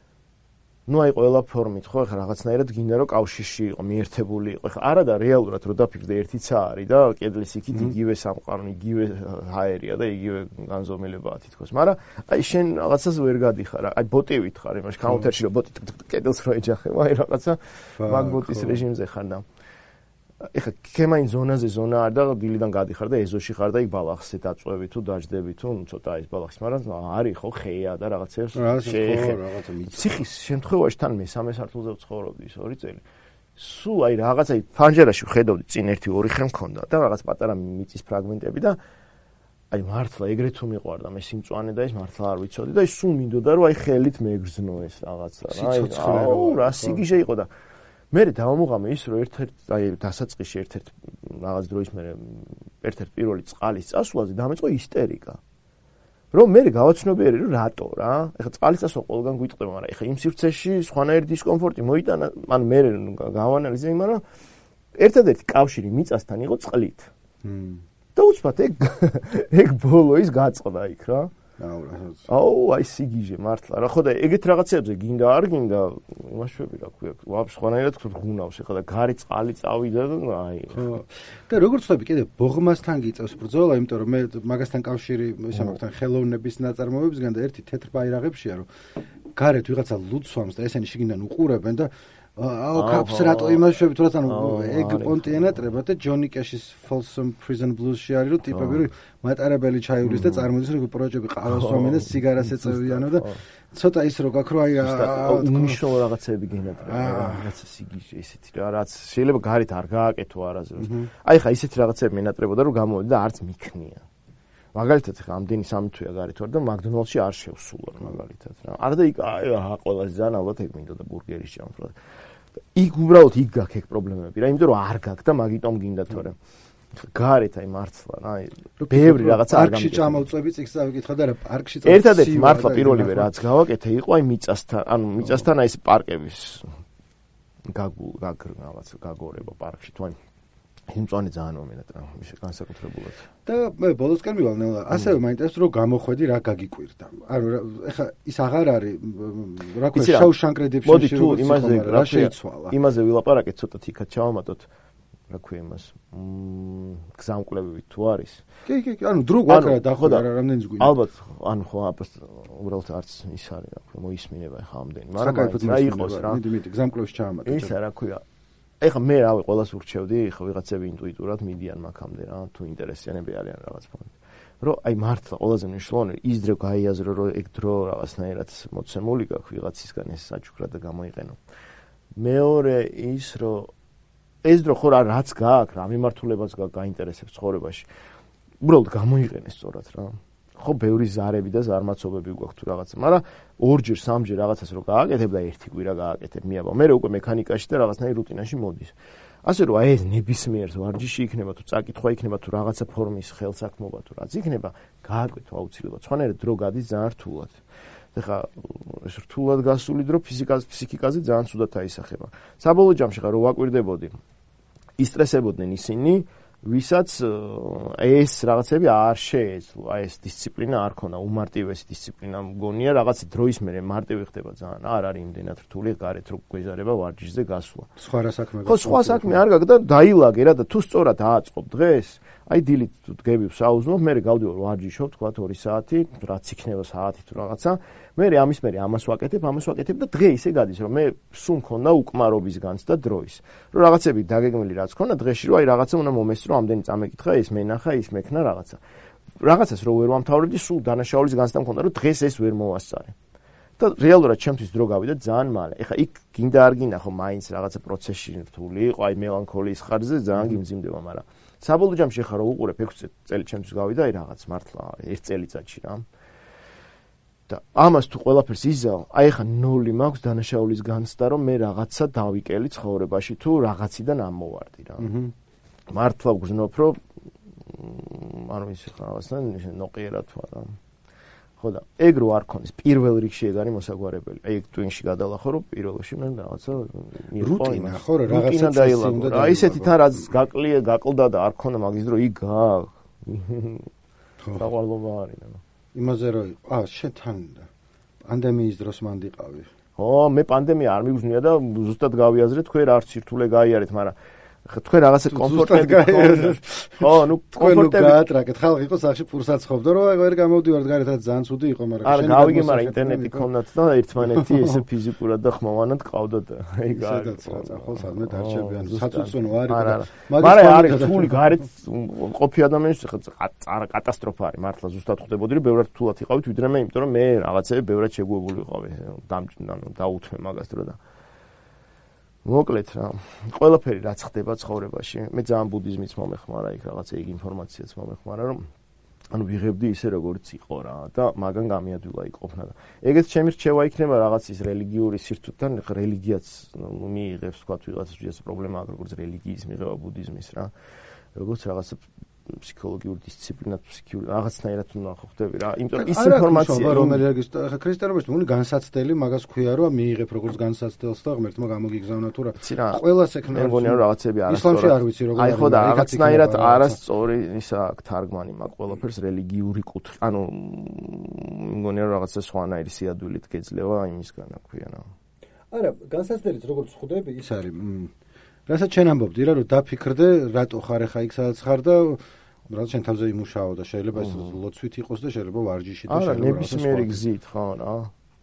ну აი ყველა ფორმით ხო ეხლა რაღაცნაირად გინდა რომ კავშირში იყო მიერთებული იყო ეხლა არა და რეალურად რო დაფიქრდე ერთი ცა არის და კედლის იქით იგივე სამყარო იგივე ჰაერია და იგივე განზომილებაა თითქოს მაგრამ აი შენ რაღაცას ვერ გადიხარ აი ბოტივით ხარ იმაში კაუნტერში რომ ბოტი კედელს რო ეჯახება აი რაღაცა მაგ ბოტის რეჟიმზე ხარ და ეხლა კემაინ ზონაზე ზონა არ და დილიდან გადიხარ და ეზოში ხარ და იქ ბალახზე დაწვევი თუ დაждები თუ ცოტა ის ბალახის მაგრამ არის ხო ხეა და რაღაცებს შეეხე რაღაცა ციხის შემთხვევაში თან მესამე სართულზე ვცხოვრობდი ის ორი წელი სულ აი რაღაცა ფანჯერაში ვხედავდი წინ ერთი ორი ხე მქონდა და რაღაც პატარა მიწის ფრაგმენტები და აი მართლა ეგრეთ თუ მიყვარდა მე სიმწვანე და ის მართლა არ ვიცოდი და ის სულ მინდოდა რომ აი ხელით მეგრძნო ეს რაღაცა რა აი აუ რა სიგიჟე იყო და მე დავამუღამე ის რომ ერთ-ერთ აი დასაწყისში ერთ-ერთ რაღაც დროის მე ერთ-ერთ პირველი წყალის წასვლაზე დამეწყო ისტერიკა რომ მე გავაცნობიერე რომ რატო რა ეხლა წყალის წასვლა ყველგან გვიტყდება მაგრამ ეხლა იმ სივრცეში სხვანაირი დისკომფორტი მოიტანა ანუ მე გავანალიზე მაგრამ ერთადერთი კავშირი მიწასთან იყო წყლით და უცბად ეგ ეგ ბოლო ის გაწყდა იქ რა აუ აი სიგიჟე მართლა რა ხო და ეგეთ რაღაცებზე გინდა არ გინდა იმაშვები რა ქვია ვაფშე სხვანაირად გღუნავს ეხლა და გარი წყალი წავიდა და აი ხო და როგორც ვთქვი კიდე ბოღმასთან გიწევს ბრძოლა იმიტომ რომ მე მაგასთან კავშირი ისა მაგთან ხელოვნების ნაწარმოებებისგან და ერთი თეთრ ბაირაღებშია რომ გარეთ ვიღაცა ლუცვამს და ესენი შიგნიდან უყურებენ და აუ კაპს რატო იმაშვები თუ რაც ანუ ეგ პონტი ენატრება და ჯონი კეშის Folsom Prison Blues-ში არის რომ ტიპები რომ მატარებელი ჩაივლის და წარმოდის რომ პროჯექტი ყავას ვამენ და სიგარას ეწევიანო და ცოტა ის რო გაქრო აი უნიშნულო რაღაცები გენატრება რაღაცა სიგიჟე ისეთი რა რაც შეიძლება გარეთ არ გააკეთო არაზე აი ხა ისეთი რაღაცები მენატრებოდა რომ გამოვიდა და არც მიქნია მაგალითად ხა ამდენი სამი თვეა გარეთ ვარ და მაკდონალდში არ შევსულვარ მაგალითად რა არა და იქ აი ყველაზე ძალიან ალბათ ეგ მინდოდა ბურგერის ჭამფრა იქ უბრალოდ იქ გაქვს ეგ პრობლემები რა იმიტომ რომ არ გაქვს და მაგიტომ გინდა თორემ გარეთ აი მართლა რა აი ბევრი რაღაცა არ გამიგე პარკში ჭამავწები წიგს დავიკითხა და რა პარკში წავ ერთადერთი მართლა პირველივე რაც გავაკეთე იყო აი მიწასთან ანუ მიწასთან აი ეს პარკების გაგულ გაგ რაღაცა გაგორება პარკში თუ აი იმწვანე ძალიან მომენატრა ისე განსაკუთრებულად და მე ბოლოსკენ მივალ ნელა ასევე მაინტერესებს რომ გამოხვედი რა გაგიკვირდა ანუ ეხა ის აღარ არის რა ქვია შაუშანკ რედებშენში მოდი თუ იმაზე რა შეიცვალა იმაზე ვილაპარაკეთ ცოტა თიქად ჩავამატოთ რა ქვია იმას გზამკვლევივით თუ არის კი კი კი ანუ დრო გვაქვს დახვდა რა რამდენიც გვინდა ალბათ ანუ ხო უბრალოდ არც ის არის რა ქვია მოისმინება ხა ამდენი მაგრამ რა იყოს რა მიდი მიდი გზამკვლევში ჩაამატე ისა რა ქვია ეხა მე რავი ყველას ურჩევდი ხა ვიღაცები ინტუიტურად მიდიან მაგამდე რა თუ ინტერესიანები არიან რაღაც ფონდ რომ აი მართლა ყველაზე მნიშვნელოვანი ის დრო გაიაზრო რომ ეგ დრო რაღაცნაირად მოცემული გაქვს ვიღაცისგან ეს საჩუქრა და გამოიყენო მეორე ის რომ ეს დრო ხო რაც გააქვს რა მიმართულებაც გაინტერესებს ცხოვრებაში უბრალოდ გამოიყენეს სწორად რა ხო ბევრი ზარები და ზარმაცობები გვაქვს თუ რაღაცა მაგრამ ორჯერ სამჯერ რაღაცას რო გააკეთებ და ერთი კვირა გააკეთებ მიაბა მე უკვე მექანიკაში და რაღაცნაირ რუტინაში მოდის ასე რომ აი ეს ნებისმიერ ვარჯიში იქნება თუ წაკითხვა იქნება თუ რაღაცა ფორმის ხელსაქმობა თუ რაც იქნება გააკეთო აუცილებლად სხვანაირად დრო გადის ძალიან რთულად ეხა ეს რთულად გასული დრო ფიზიკაზე ფსიქიკაზე ძალიან ცუდად აისახება საბოლოო ჯამში ხა რო ვაკვირდებოდი ისტრესებოდნენ ისინი ვისაც ეს რაღაცები არ შეეძლო აი ეს დისციპლინა არ ქონა უმარტივესი დისციპლინა მგონია რაღაცა დროის მერე მარტივი ხდება ძალიან არ არის იმდენად რთული გარეთ რო გვეზარება ვარჯიშზე გასვლა სხვა რა საქმე ხო სხვა საქმე არ გაქვს და დაილაგე რა და თუ სწორად ააწყობ დღეს აი დილით თუ დგები საუზმობ მე გავდივარ ვარჯიშობ თქვა ორი საათი რაც იქნება საათი თუ რაღაცა მე ამის მერე ამას ვაკეთებ ამას ვაკეთებ და დღე ისე გადის რომ მე სულ მქონდა უკმარობის განცდა დროის რომ რაღაცები დაგეგმილი რაც ქონდა დღეში რომ აი რაღაცა უნდა მომესწრო ამდენი წამეკითხა ის მენახა ის მექნა რაღაცა რაღაცას რო ვერ ვამთავრებდი სულ დანაშაულის განცდა მქონდა რომ დღეს ეს ვერ მოვასწარე და რეალურად ჩემთვის დრო გავიდა ძალიან მალე ეხა იქ გინდა არ გინდა ხო მაინც რაღაცა პროცესში რთული იყო აი მელანქოლიის ხარჯზე ძალიან გიმძიმდება მაგრამ საბოლოო ჯამში ხა რო უყურებ ექვსი წელი ჩემთვის გავიდა აი რაღაც მართლა ერთ წელიწადში რა და ამას თუ ყველაფერს იზავ აი ხა ნული მაქვს დანაშაულის განცდა რომ მე რაღაცა დავიკელი ცხოვრებაში თუ რაღაციდან ამოვარდი რა მართლა ვგრძნობ რომ არ ვიცი ხა რაღაცა ნოყიერად ვარ რა ხო და ეგ რო არ ქონის პირველ რიგში ეგ არის მოსაგვარებელი აი ეგ ტვინში გადალახო რომ პირველში მე რაღაცა რუტინა ხო რა რაღაცა დაილაგო რა ისეთი თან რაც გაკლია გაკლდა და არ ქონა მაგის დრო იქ გა საყვარლობა არის რა იმაზე რომ ა შეთან პანდემიის დროს მანდიყავი ხო მე პანდემია არ მიგზნია და ზუსტად გავიაზრე თქვენ არც სირთულე გაიარეთ მაგრამ თქვენ რაღაცა კომფორტები ხო ნუ კომფორტები გაატრაკეთ ხალხი იყო სახში ფურსაც ხოვდა რომ აი ვერ გამოვდივართ გარეთ რაც ძალიან ცუდი იყო მაგრამ არ გავიგე მაგრამ ინტერნეტი ქონდათ და ერთმანეთი ესე ფიზიკურად და ხმოვანად ყავდა და აი გადაც რა ხო სამე დარჩებიან საწუწუნო არის მაგრამ არის რთული გარეთ ყოფი ადამიანის ხა კატასტროფა არის მართლა ზუსტად ხვდებოდი რომ ბევრად რთულად იყავით ვიდრე მე იმიტომ რომ მე რაღაცები ბევრად შეგუებული ვიყავი დაუთმე მაგას დრო და მოკლედ რა ყველაფერი რაც ხდება ცხოვრებაში მე ძალიან ბუდიზმიც მომეხმარა იქ რაღაცა იქ ინფორმაციაც მომეხმარა რომ ანუ ვიღებდი ისე როგორც იყო რა და მაგან გამიადვილა იქ ყოფნა და ეგეც ჩემი რჩევა იქნება რაღაც ის რელიგიური სირთულეთან რელიგიაც მიიღებს თქვა ვიღაცას ვიღაც პრობლემა აქვს როგორც რელიგიის მიღება ბუდიზმის რა როგორც რაღაცა ფსიქოლოგიური დისციპლინა ფსიქოლოგიური რაღაცნაირად უნდა ხვდები რა იმიტომ რომ ის ინფორმაცია რომელიც ხა ქრისტიანობაში მული განსაცდელი მაგას ქვია რომ მიიღებ როგორც განსაცდელს და ღმერთმა გამოგიგზავნა თუ რა ყველას ეკნა მე მგონია რომ რაღაცები არის ისლამში არ ვიცი როგორ აი ხო და რაღაცნაირად არასწორი ისა აქვს თარგმანი მაგ ყველაფერს რელიგიური კუთხე ანუ მგონია რომ რაღაცა სხვანაირი სიადვილით გეძლევა იმისგან აქვია რა არა განსაცდელიც როგორც ხვდები ის არის რასაც შენ ამბობდი რა რომ დაფიქრდე რატო ხარ ხა იქ სადაც ხარ და რა შენ თავზე იმუშაო და შეიძლება ეს ლოცვით იყოს და შეიძლება ვარჯიში და შეიძლება ნებისმიერი გზით ხო რა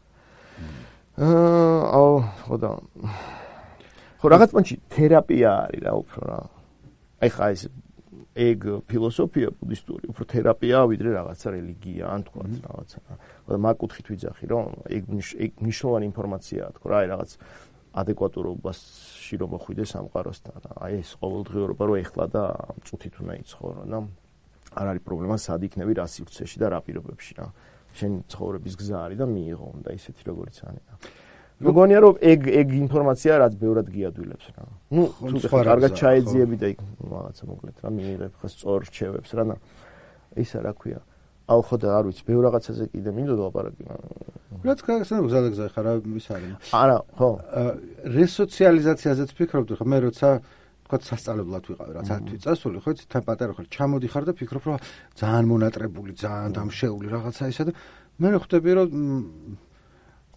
აა ხო და ხო რაღაც პონჩი თერაპია არის რა უფრო რა აი ხა ეს ეგ ფილოსოფია ბუდისტური უფრო თერაპია ვიდრე რაღაცა რელიგია ან თქვა რაღაცა და მაგ კუთხით ვიძახი რომ ეგ ეგ მნიშვნელოვანი ინფორმაციაა თქო რა აი რაღაც ადეკვატურობაში რომ მოხვიდე სამყაროსთან. აი ეს ყოველდღიურობა რო ეხლა და წუთით უნდა იცხოვრო და არ არის პრობლემა სად იქნები რა სივრცეში და რა პირობებში რა. შენ ცხოვრების გზა არის და მიიღო უნდა ისეთი როგორც არის რა. მგონია რომ ეგ ეგ ინფორმაცია რაც ბევრად გიადვილებს რა. ნუ თუ კარგად ჩაეძიები და იქ რაღაცა მოკლედ რა მიიღებ ხო სწორ რჩევებს რა და ისა რა ქვია. ალ ხო და არ ვიცი, ბევრ რაღაცაზე კიდე მინდოდა ლაპარაკი. რაც გასაგებია გზადაგზა ხარ რა ის არის. არა, ხო. რესოციალიზაციაზეც ფიქრობდი ხო მე როცა თქვა სასწავლებლად ვიყავი რა ცათვი წასული ხო იცი თან პატარა ხარ ჩამოდიხარ და ფიქრობ რომ ძალიან მონატრებული, ძალიან დამშეული რაღაცა ისა და მე ხვდები რომ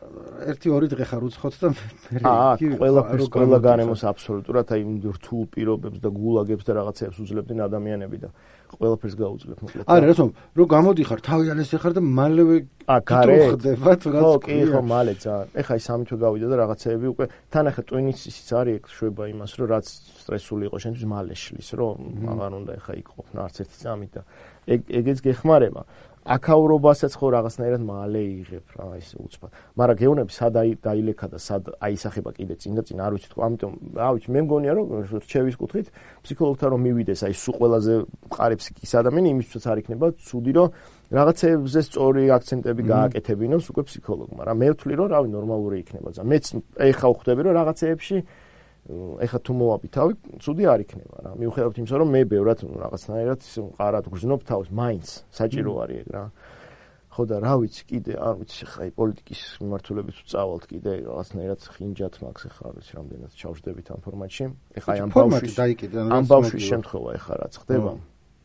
ერთი ორი დღე ხარ უცხოთ და აა ყველაფერს ყველა გარემოს აბსოლუტურად აი რთულ პირობებს და გულაგებს და რაღაცებს უძლებდნენ ადამიანები და ყველაფერს გაუძლებ მოკლედ. არა, რატომ რო გამოდიხარ, თავიანეს ეხარ და მალევე გიტოვხდება თუ რაც. ხო, კი, ხო, მალე ძალიან. ეხა ის სამი თვე გავიდა და რაღაცეები უკვე თან ახლა ტვინის ისიც არის, ეგ შვება იმას, რომ რაც სტრესული იყო შენთვის მალე შლის, რომ აღარ უნდა ეხა იქ ყოფნა არც ერთი წამით და ეგ ეგეც გეხმარება. აკავრობასაც ხო რაღაცნაირად მალე იღებ რა ის უცბად. მაგრამ გეუნები სად დაილექა და სად აისახება კიდე წინ და წინ არ ვიცი თქო, ამიტომ რა ვიცი, მე მგონია რომ რჩევის კუთხით ფსიქოლოგთან რომ მივიდეს აი სულ ყველაზე მყარი ფსიქის ადამიანი იმისთვისაც არ იქნება ცუდი რომ რაღაცებზე სწორი აქცენტები გააკეთებინოს უკვე ფსიქოლოგმა რა. მე ვთვლი რომ რავი ნორმალური იქნება და მეც ეხა ვხვდები რომ რაღაცეებში ეხა თუ მოვაბი თავი, ცუდი არ იქნება რა. მიუხედავად იმისა, რომ მე ბევრად რაღაცნაირად მყარად გრძნობ თავს, მაინც საჭირო არის ეგ რა. ხო და რა ვიცი, კიდე არ ვიცი, ხა პოლიტიკის მიმართულებით წავალთ კიდე რაღაცნაირად ხინჯათ მაქვს ხა არ ვიცი, რამდენად ჩავშდებით ამ ფორმატში. ეხა ამ ბავშვის ამ ბავშვის შემთხვევა ეხა რაც ხდება.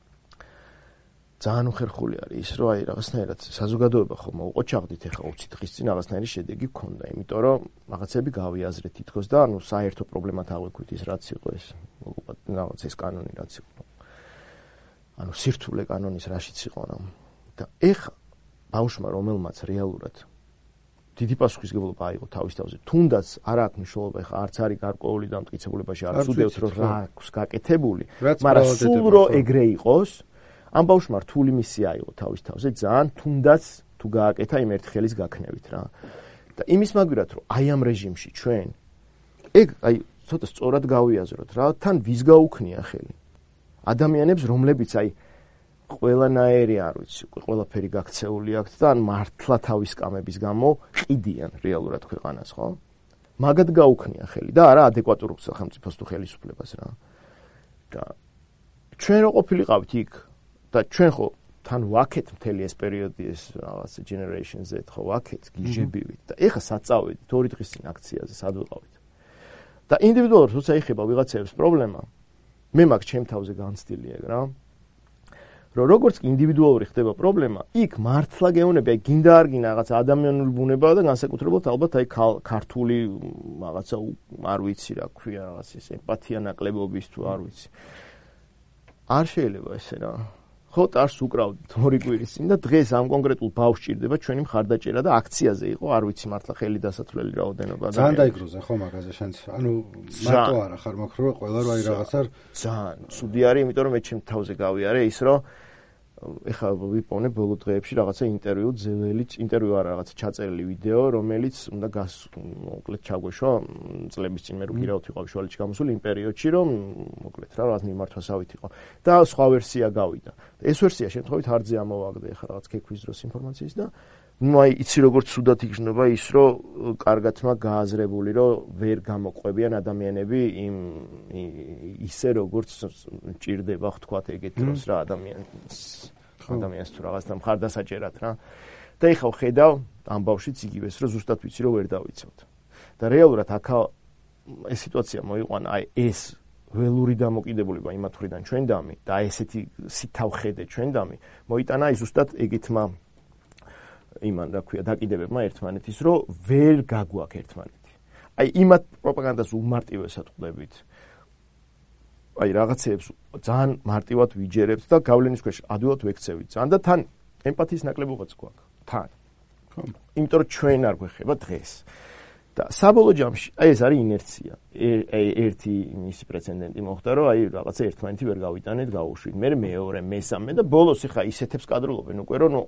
ძალიან უხერხული არის ის, რომ აი რაღაცნაირად საზოგადოება ხომ უყო ჩაღდით ეხა ოცი დღის წინ რაღაცნაირი შედეგი გქონდა, იმიტომ რომ რაღაცები გავიაზრეთ თითქოს და ანუ საერთო პრობლემად აღვიქვით ის რაც იყო ეს რაღაც ეს კანონი რაც იყო. ანუ სირთულე კანონის რაშიც იყო რა. და ეხა ბავშვმა რომელმაც რეალურად დიდი პასუხისმგებლობა აიღო თავის თავზე, თუნდაც არ აქვს მნიშვნელობა ეხა არც არის გარკვეული დამტკიცებულებაში არ ვსუდევთ რომ რა აქვს გაკეთებული, მაგრამ სულ რომ ეგრე იყოს ამ ბავშვმა რთული მისია აიღო თავის თავზე, ძალიან თუნდაც თუ გააკეთა იმ ერთი ხელის გაქნევით რა. და იმის მაგვრად რომ აი ამ რეჟიმში ჩვენ ეგ აი ცოტა სწორად გავიაზროთ რა, თან ვის გაუქნია ხელი? ადამიანებს, რომლებიც აი ყველანაირი არ ვიცი, ყველაფერი გაქცეული აქვთ და ან მართლა თავის კამების გამო ყიდიან რეალურად ქვეყანას, ხო? მაგად გაუქნია ხელი და არა ადეკვატურ სახელმწიფოს თუ ხელისუფლებას რა. და ჩვენ რო ყოფილიყავით იქ და ჩვენ ხო თან ვაკეთ მთელი ეს პერიოდი ეს რაღაც generation Z ხო ვაკეთ გიჟებივით და ეხა საწავედით ორი დღის წინ აქციაზე სად ვიყავით და ინდივიდუალურად როცა ეხება ვიღაცების პრობლემა მე მაგ ჩემ თავზე განცდილი ეგ რა რომ როგორც ინდივიდუალური ხდება პრობლემა იქ მართლა გეუბნები აი გინდა არ გინდა რაღაც ადამიანური ბუნებაა და განსაკუთრებულად ალბათ აი ქართული რაღაცა არ ვიცი რა ქვია რაღაც ეს ემპათია ნაკლებობის თუ არ ვიცი არ შეიძლება ესე რა ხო ტარს უკრავდით ორი კვირის წინ და დღეს ამ კონკრეტულ ბავშვს ჭირდება ჩვენი მხარდაჭერა და აქციაზე იყო არ ვიცი მართლა ხელი დასათვლელი რაოდენობა და ძალიან დაიგროზე ხო მაგაზე შენც ანუ მარტო არა ხარ მაქვს რომ ყველა რო აი რაღაცა ძალიან ცუდი არის იმიტომ რომ მე ჩემ თავზე გავიარე ის რომ ეხლა ვიპოვნე ბოლო დღეებში რაღაცა ინტერვიუ ძეველიც ინტერვიუ არა რაღაც ჩაწერილი ვიდეო რომელიც უნდა გას მოკლედ ჩაგვეშვა წლების წინ მე რო გირავთ იყო შუალედში გამოსული იმ პერიოდში რომ მოკლედ რა რაღაც მიმართვასავით იყო და სხვა ვერსია გავიდა ეს ვერსია შემთხვევით არძე ამოვაგდე ეხლა რაღაც ქეკვის დროს ინფორმაციის და ну აი იცი როგორ ცუდად იქნება ის რომ კარგად მაგ გააზრებული რომ ვერ გამოყვებიან ადამიანები იმ ისე როგორც ჭირდება თქვათ ეგეთ დროს რა ადამიანს ადამიანს თუ რაღაც მხარდასაჭერად რა და ეხლა ხედავ ამ ბავშვიც იგივეს რომ ზუსტად ვიცი რომ ვერ დავიცავთ და რეალურად აქა ეს სიტუაცია მოიყვანა აი ეს ველური დამოკიდებულება იმათ მხრიდან ჩვენდამი და ესეთი სითავხედე ჩვენდამი მოიტანა აი ზუსტად ეგეთმა იმან რა ქვია დაკიდებებმა ერთმანეთის რომ ვერ გაგვაქ ერთმანეთი. აი იმათ პროპაგანდას უმარტივესად ყვდებით. აი რაღაცეებს ძალიან მარტივად ვიჯერებთ და გავლენის ქვეშ ადვილად ვექცევით. ძალიან და თან ემპათიის ნაკლებობაც გვაქვს. თან. ხო. იმიტომ რომ ჩვენ არ გვეხება დღეს. და საბოლოო ჯამში აი ეს არის ინერცია. აი ერთი მისი პრეცედენტი მოხდა რომ აი რაღაცა ერთმანეთი ვერ გავიტანეთ, გავუშვით. მე მეორე, მესამე და ბოლოს ეხა ისეთებს კადრულობენ უკვე რომ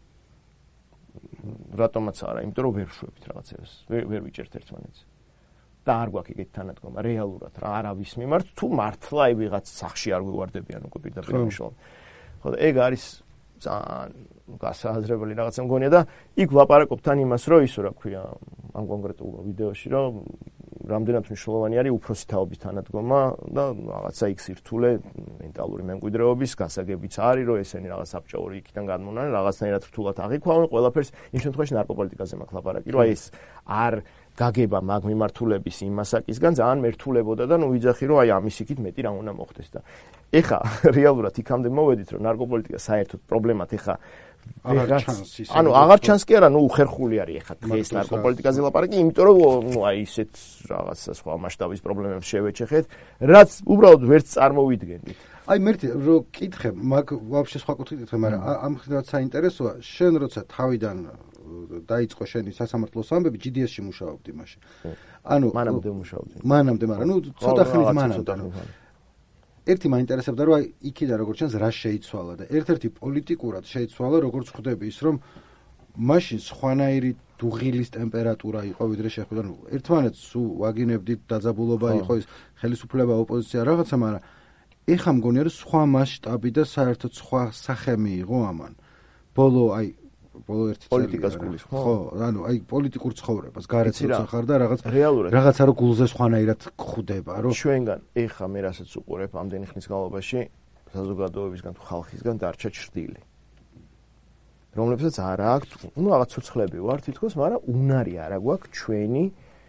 რატომაც არა, იმიტომ რომ ვერ შვებით რაღაცებს, ვერ ვერ ვიჭერთ ერთმანეთს. და არ გვაქვს ეგეთ თანადგომა რეალურად რა, არავის მიმართ თუ მართლა აი ვიღაც სახში არ ვივარდებიან უკვე პირდაპირ მნიშვნელოვნად. ხო და ეგ არის ძალიან გასააზრებელი რაღაცა მგონია და იქ ვლაპარაკობ თან იმას რომ ისო რა ქვია ამ კონკრეტულ ვიდეოში რომ რამდენად მნიშვნელოვანი არის უფროსი თაობის თანადგომა და რაღაცა იქ სირთულე მენტალური მემკვიდრეობის გასაგებიც არის რომ ესენი რაღაც საბჭოური იქიდან გადმონან რაღაცნაირად რთულად აღიქვამენ ყველაფერს იმ შემთხვევაში ნარკოპოლიტიკაზე მაქვს ლაპარაკი რომ აი ეს არ გაგება მაგ მიმართულების იმ მასაკისგან ძალიან მერთულებოდა და ნუ ვიძახი რომ აი ამის იქით მეტი რა უნდა მოხდეს და ეხა რეალურად იქამდე მოვედით რომ ნარკოპოლიტიკა საერთოდ პრობლემად ეხა ანუ აღარ ჩანს კი არა, ნუ უხერხული არის ეხლა დღეს ნარკოპოლიტიკაზე ლაპარაკი, იმიტომ რომ ნუ აი ისეთ რაღაცა სხვა მასშტაბის პრობლემებს შევეჩეხეთ, რაც უბრალოდ ვერც წარმოვიდგენთ. აი მერტი რო კითხე, მაგ ვაფშე სხვა კუთხით კითხე, მაგრამ ამ ხედავთ საინტერესოა, შენ როცა თავიდან დაიწყო შენი სასამართლოს ამბები, ჯი დი ეს-ში მუშაობდი მაშინ. ანუ მანამდე მუშაობდი. მანამდე, მაგრამ ნუ ცოტა ხნის მანამდე. ერთი მაინტერესებდა რომ აი იქიდან როგორც ჩანს რა შეიცვალა და ერთ-ერთი პოლიტიკურად შეიცვალა როგორც ხვდები ის რომ მაშინ სხვანაირი დუღილის ტემპერატურა იყო ვიდრე შეხვდა ნუ ერთმანეთს სულ ვაგინებდით დაძაბულობა იყო ის ხელისუფლება ოპოზიცია რაღაცა მაგრამ ეხა მგონია რომ სხვა მასშტაბი და საერთოდ სხვა სახე მიიღო ამან ბოლო აი ბოლო ერთი პოლიტიკას გულის ხო? ხო, ანუ აი პოლიტიკურ ცხოვრებას გარეთ როცა ხარ და რაღაც რეალურად რაღაცა რო გულზე სხვანაირად ხვდება, რომ ჩვენგან ეხა მე რასაც უყურებ ამდენი ხნის განმავლობაში საზოგადოებისგან თუ ხალხისგან დარჩა ჩრდილი. რომლებსაც არ აქვთ, ну რაღაც ცოცხლები ვარ თითქოს, მაგრამ უნარი არ აგვაქვს ჩვენი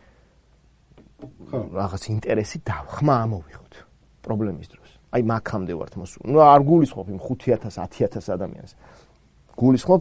რაღაც ინტერესი დავხმა ამოვიღოთ პრობლემის დროს. აი მაგამდე ვართ მოსული. ну არ გულისხმობ იმ ხუთი ათას ათი ათას ადამიანს. გულისხმობ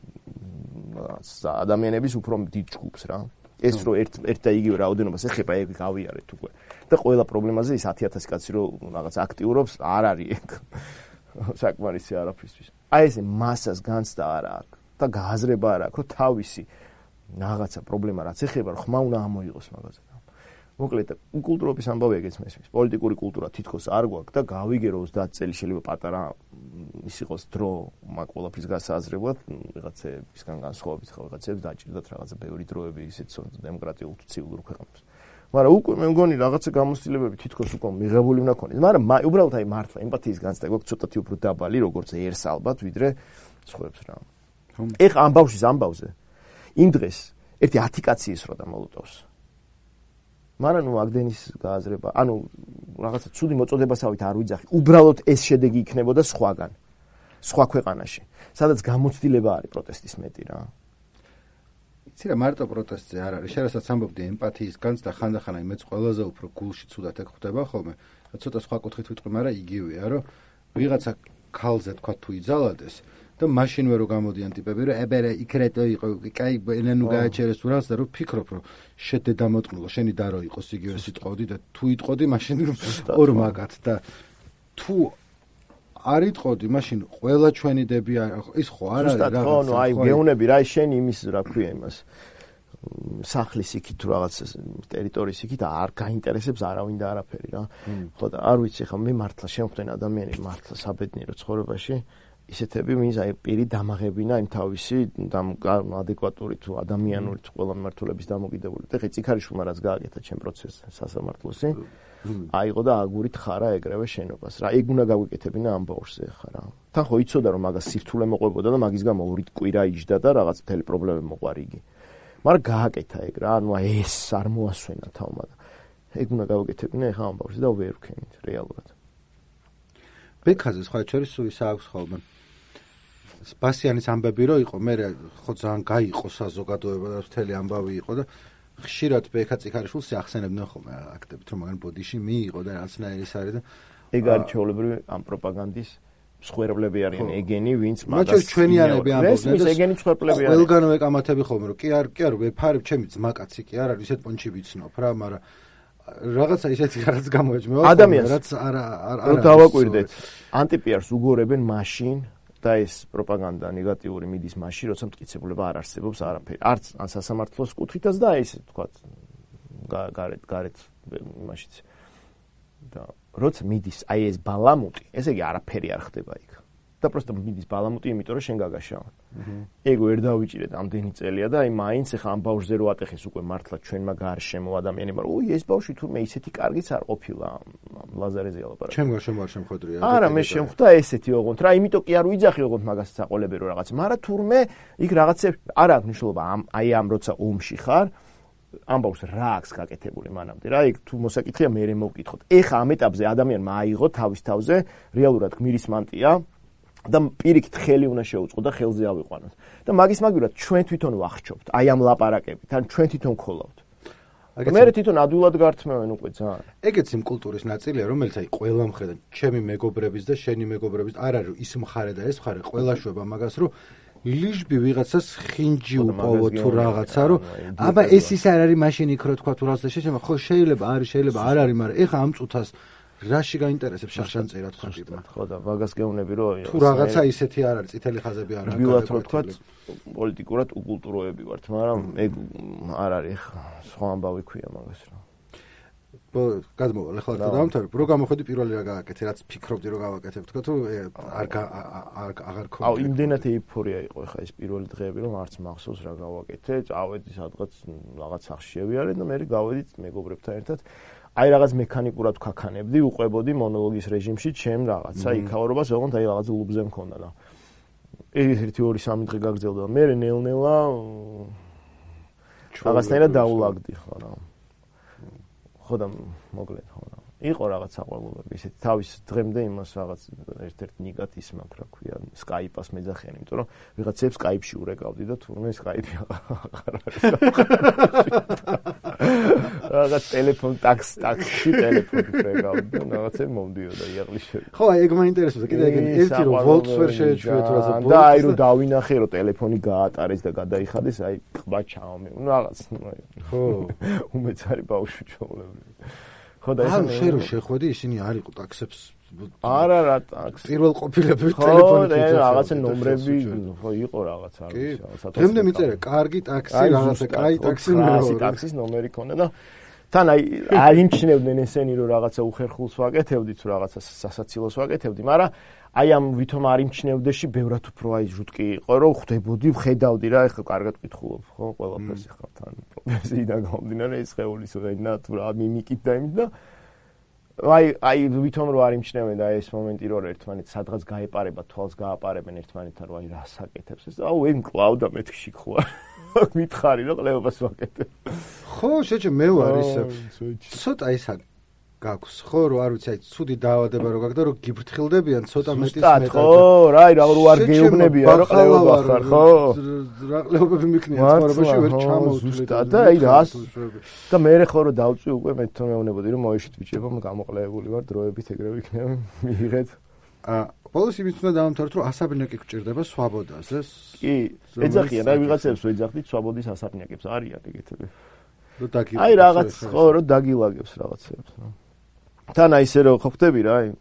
ადამიანების უფრო დიდ ჯგუფს რა. ეს რო ერთ ერთ და იგივე რაოდენობას ეხება, ეგ გავიარეთ უკვე. და ყველა პრობლემაზე ის ათი ათასი კაცი რო რაღაც აქტიურობს, არ არის ეგ. საკმარისი არაფრისთვის. აი ესე მასას განცდა არ აქვს და გააზრება არ აქვს, რომ თავისი რაღაცა პრობლემა რაც ეხება, ხმა უნდა ამოიღოს მაგაზე. მოკლედ, კულტურობის ამბავი ეგეც მესმის. პოლიტიკური კულტურა თითქოს არ გვაქვს და გავიგე რომ ოცდაათი წელი შეიძლება პატარა ის იყოს დრო მაგ ყველაფრის გასააზრებლად, ვიღაცებისგან განსხვავებით ხო ვიღაცებს დაჭირდათ რაღაცა ბევრი დროები ისეთ დემოკრატიულ თუ ცივილურ ქვეყნებს. მაგრამ უკვე მე მგონი რაღაცა გამოცდილებები თითქოს უკვე მიღებული უნდა ქონდეს, მაგრამ უბრალოდ აი მართლა ემპათიის განცდა გვაქვს ცოტათი უფრო დაბალი, როგორც ერს ალბათ, ვიდრე სხვებს რა. ეხა ამ ბავშვის ამბავზე იმ დღეს ერთი ათი კაცი ისროდა მოლოტოვს. მაგრამ ნუ აკდენის გააზრება, ანუ რაღაცა ცუდი მოწოდებასავით არ ვიძახი. უბრალოდ ეს შედეგი იქნებოდა სხვაგან. სხვა ქვეყანაში, სადაც გამოცდილება არის პროტესტის მეტი რა. იცი რა მარტო პროტესტზე არ არის. შენ ამბობდი ემპათიის განცდა ხანდახან აი მეც ყველაზე უფრო გულში ცუდად ეგ ხდება ხოლმე. ცოტა სხვა კუთხით ვიტყვი, მაგრამ იგივეა, რომ ვიღაცა ქალზე თქვა თუ იძალადეს და მაშინვე რო გამოდიან ტიპები, რომ ებერე იქრეთო იყო, კაი ენანუ გააჩერეს თუ რას და რომ ფიქრობ, რომ შედე დამოტყმულო, შენი და რო იყოს იგივე სიტყოდი და თუ იტყოდი, მაშინ ორ მაგათ და თუ არ იტყოდი, მაშინ ყველა ჩვენი დები ის ხო არ არის რაღაცა. ხო, ნუ აი გეუნები რა შენი იმის რა ქვია იმას. სახლის იქით თუ რაღაც ტერიტორიის იქით არ გაინტერესებს არავინ და არაფერი რა. ხო და არ ვიცი ხა მე მართლა შემხვდენ ადამიანები მართლა საბედნიერო ცხოვრებაში ისეთები ვინც აი პირი დამაღებინა იმ თავისი ადეკვატური თუ ადამიანური თუ ყველა მმართველობის დამოკიდებული. და ხე წიქარიშვილმა რაც გააკეთა ჩემ პროცესს სასამართლოსი აიღო და აგურით ხარა ეგრევე შენობას რა. ეგ უნდა გაგვიკეთებინა ამ ბავშვზე ხა რა. თან ხო იცოდა რომ მაგას სირთულე მოყვებოდა და მაგის გამო ორი კვირა იჯდა და რაღაც მთელი პრობლემები მოყვარი იგი. მაგრამ გააკეთა ეგ რა, ანუ ეს არ მოასვენა თავმა და ეგ უნდა გავაკეთებინა ეხა ამ ბავშვზე და ვერ ვქენით რეალურად. ბექაზე სხვა შორის ის აქვს ხოლმე. ბასიანის ამბები რო იყო, მე ხო ძალიან გაიყო საზოგადოება და მთელი ამბავი იყო და ხშირად ბექა წიქარიშვილს ახსენებდნენ ხოლმე აქტებით, რომ მაგან ბოდიში მიიღო და რაღაცნაირი ის არის და ეგ არის ჩვეულებრივი ამ პროპაგანდის მსხვერპლები არიან ეგენი, ვინც მაგას მაგრამ ჩვენიანები ამბობდნენ და ეგენი მსხვერპლები არიან. ყველგანო ეკამათები ხოლმე, რომ კი არ კი არ ვეფარებ ჩემი ძმაკაცი კი არ არის ისეთ პონჩი ვიცნობ რა, მაგრამ რაღაცა ისეთი რაღაც გამოეჭმევა ადამიანს რაც არ არ არ დავაკვირდეთ. ანტიპიარს უგორებენ მაშინ და ეს პროპაგანდა ნეგატიური მიდის მაშინ, როცა მტკიცებულება არ არსებობს არაფერი. არც ან სასამართლოს კუთხითაც და ესე თქვა გარეთ გარეთ იმაშიც. და როცა მიდის აი ეს ბალამუტი, ესე იგი არაფერი არ ხდება იქ. და პროსტო მიდის ბალამუტი, იმიტომ რომ შენ გაგაშავა. ეგ ვერ დავიჭირეთ ამდენი წელია და აი მაინც ახლა ამ ბავშვზე რო ატეხეს უკვე მართლა ჩვენმა გარშემო ადამიანებმა, რომ უი ეს ბავშვი თურმე ისეთი კარგიც არ ყოფილა ლაზარეზე ალაპარაკი. ჩემ გარშემო არ შემხვედრია. არა, მე შემხვდა ესეთი ოღონდ რა, იმიტომ კი არ ვიძახი ოღონდ მაგას საყოლებე რო რაღაც, მაგრამ თურმე იქ რაღაცებს არ აქვს მნიშვნელობა ამ აი ამ როცა ომში ხარ. ამ ბავშვს რა აქვს გაკეთებული მანამდე რა, იქ თუ მოსაკითხია მე მე მოვკითხოთ. ეხა ამ ეტაპზე ადამიანმა აიღო თავის თავზე რეალურად გმირის მანტია და პირიქით ხელი უნდა შეუწყო და ხელზე ავიყვანოთ. და მაგის მაგივრად ჩვენ თვითონ ვახჩობთ, აი ამ ლაპარაკებით, ან ჩვენ თვითონ ქოლავთ. მე თვითონ ადვილად გართმევენ უკვე ძალიან. ეგეც იმ კულტურის ნაწილია, რომელიც აი ყველა მხრიდან, ჩემი მეგობრების და შენი მეგობრების არ არის ის მხარე და ეს მხარე, ყველა შვება მაგას, რომ ლიჟბი ვიღაცას ხინჯი უყავო თუ რაღაცა რომ აბა ეს ის არ არის მაშინ იქ რო თქვა თუ რაღაცა შეშემა ხო შეიძლება არის შეიძლება არ არის მაგრამ ეხა ამ წუთას რაში გაინტერესებს შახშანწირა თქვა ტიპმა ხო და მაგას გეუბნები რომ თუ რაღაცა ისეთი არ არის წითელი ხაზები არ არის ბილათ რო თქვა პოლიტიკურად უკულტუროები ვართ მაგრამ ეგ არ არის სხვა ამბავი ქვია მაგას რა გადმოვალ ახლა და დამთავრებ რო გამოხედი პირველი რა გააკეთე რაც ფიქრობდი რომ გავაკეთებ თქვა თუ არ არ აღარ ქონდა აუ იმდენად ეიფორია იყო ახლა ეს პირველი დღეები რომ არც მახსოვს რა გავაკეთე წავედი სადღაც რაღაც სახში შევიარე და მე გავედით მეგობრებთან ერთად აი რაღაც მექანიკურად ვქაქანებდი უყვებოდი მონოლოგის რეჟიმში ჩემ რაღაცა იქაურობას ოღონდ აი რაღაც ლუბზე მქონდა და ერთი ორი სამი დღე გაგრძელდა მე ნელ-ნელა რაღაცნაირად დაულაგდი ხო რა ხო და მოკლედ ხო რა იყო რაღაც საყვარლობები ისეთი თავის დღემდე იმას რაღაც ერთ-ერთ ნიგათ ის მაქვს რა ქვია სკაიპას მეძახიან იმიტომ რომ ვიღაცებს სკაიპში ურეკავდი და თურმე სკაიპი აღარ არის რაღაც ტელეფონ ტაქს ტაქსში ტელეფონი ვრეკავდი და რაღაცები მომდიოდა იაღლიში ხო ეგ მაინტერესებს კიდე ეგ ერთი რომ ვოლტს ვერ შეეჩვია თუ რაღაცა და აი რომ დავინახე რომ ტელეფონი გაატარეს და გადაიხადეს აი ყბა ჩაომი რაღაც ხო უმეც არის ბავშვი ჩაოლებრი ხო და ეს შე რო შეხვედი ისინი არ იყო ტაქსებს არა რა ტაქსი პირველ ყოფილები ტელეფონით ხო რაღაცა ნომრები ხო იყო რაღაც არის რაღაცა დღემდე მიწერე კარგი ტაქსი რაღაცა კაი ტაქსი ნომერი ტაქსის ნომერი ქონდა და თან აი არ იმჩნევდნენ ესენი რომ რაღაცა უხერხულს ვაკეთებდი თუ რაღაცა სასაცილოს ვაკეთებდი მაგრამ აი ამ ვითომ არ იმჩნევდეში ბევრად უფრო აი ჟუტკი იყო რომ ხვდებოდი ვხედავდი რა ეხლა კარგად ვკითხულობ ხო ყველაფერს ეხლა თან პროფესიიდან გამომდინარე ეს ხეულის ვენა თუ რა მიმიკით და იმ და აი აი ვითომ რომ არ იმჩნევენ და ეს მომენტი რომ ერთმანეთს სადღაც გაეპარება თვალს გააპარებენ ერთმანეთთან რომ აი რა საკეთებს ეს აუ ეგ კლავდა მეთქში ხო მითხარი რომ ყლევას ვაკეთებ ხო შეჭე მე ვარ ისე ცოტა ისა გაქვს ხო რომ არ ვიცი აი ცუდი დაავადება რო გაქვს და რომ გიფრთხილდებიან ცოტა მეტის მეტად ხო რა აი რა რო არ გეუბნებია რომ ყლევა ხარ ხო რა ყლევები მიქნია ცხოვრებაში ვერ ჩამოვთვლი და აი რას და მე ხო რომ დავწვი უკვე მე თვითონ მეუბნებოდი რომ მოეშით ბიჭებო მე გამოყლევებული ვარ დროებით ეგრევე იქნება მიიღეთ ა ბოლოს იმით უნდა დავამთავროთ რომ ასაბნიაკი გჭირდება სვაბოდაზე კი ეძახიან აი ვიღაცებს ვეძახდით სვაბოდის ასაბნიაკებს არიან ეგეთები რომ დაგილაგებს აი რაღაც ხო რომ დაგილაგებს რაღაცებს თან აი ესე რომ ხვდები რა აი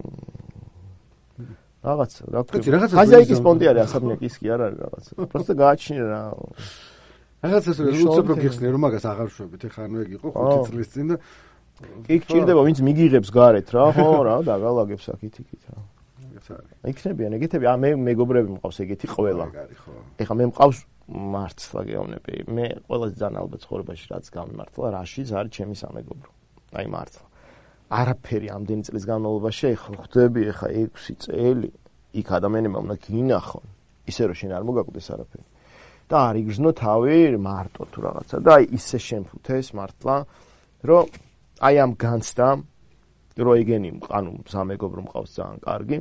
რაღაც რა ქვია ხაზაიკის პონტი არის ასაბნიაკის კი არ არის რაღაც просто გააჩნია რა რაღაც ასე უცებ რო გიხსნე რომ მაგას აღარ შვებით ეხა ანუ ეგ იყო ხუთი წლის წინ და კი გჭირდება ვინც მიგიღებს გარეთ რა ხო რა დაგალაგებს აქით იქით რა იქნებიან ეგეთები ა მე მეგობრები მყავს ეგეთი ყველა ეხა მე მყავს მართლა გეუბნები მე ყველაზე ძალიან ალბათ ცხოვრებაში რაც გამიმართლა რაშიც არის ჩემი სამეგობრო აი მართლა არაფერი ამდენი წლის განმავლობაში ეხა ხვდები ეხა ექვსი წელი იქ ადამიანებმა უნდა გინახონ ისე რომ შენ არ მოგაკვდეს არაფერი და არ იგრძნო თავი მარტო თუ რაღაცა და აი ისე შემფუთეს მართლა რომ აი ამ განცდამ რომ ეგენი ანუ სამეგობრო მყავს ძალიან კარგი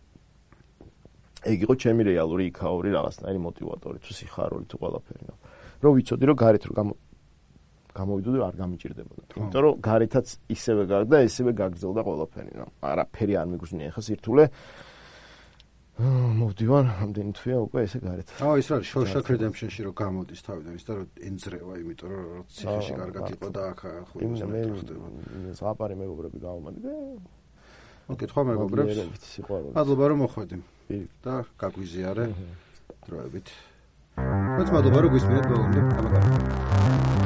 ეგ იყო ჩემი რეალური იქაური რაღაცნაირი მოტივატორი თუ სიხარული თუ ყველაფერი რომ ვიცოდი რომ გარეთ რომ გამო გამოვიდოდი არ გამიჭირდებოდა იმიტომ რომ გარეთაც ისევე გაგდა ესევე გაგრძელდა ყველაფერი რა არაფერი არ მიგრძნია ხა სირთულე მოვდივარ ამდენი თვეა უკვე ესე გარეთ აუ ის არის Shawshank Redemption-ში რომ გამოდის თავიდან ის და რომ ენძრევა იმიტომ რომ რო ციხეში კარგად იყო და აქ ხო იმის მე ზღაპარი მეგობრები გამომადგე მოკითხვა მეგობრებს მადლობა რომ მოხვედი და გაგვიზიარე დროებით რაც მადლობა რომ გვისმენთ ბოლომდე ამაგარი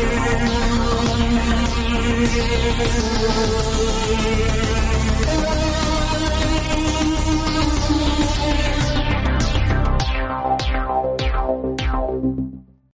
We'll be right back.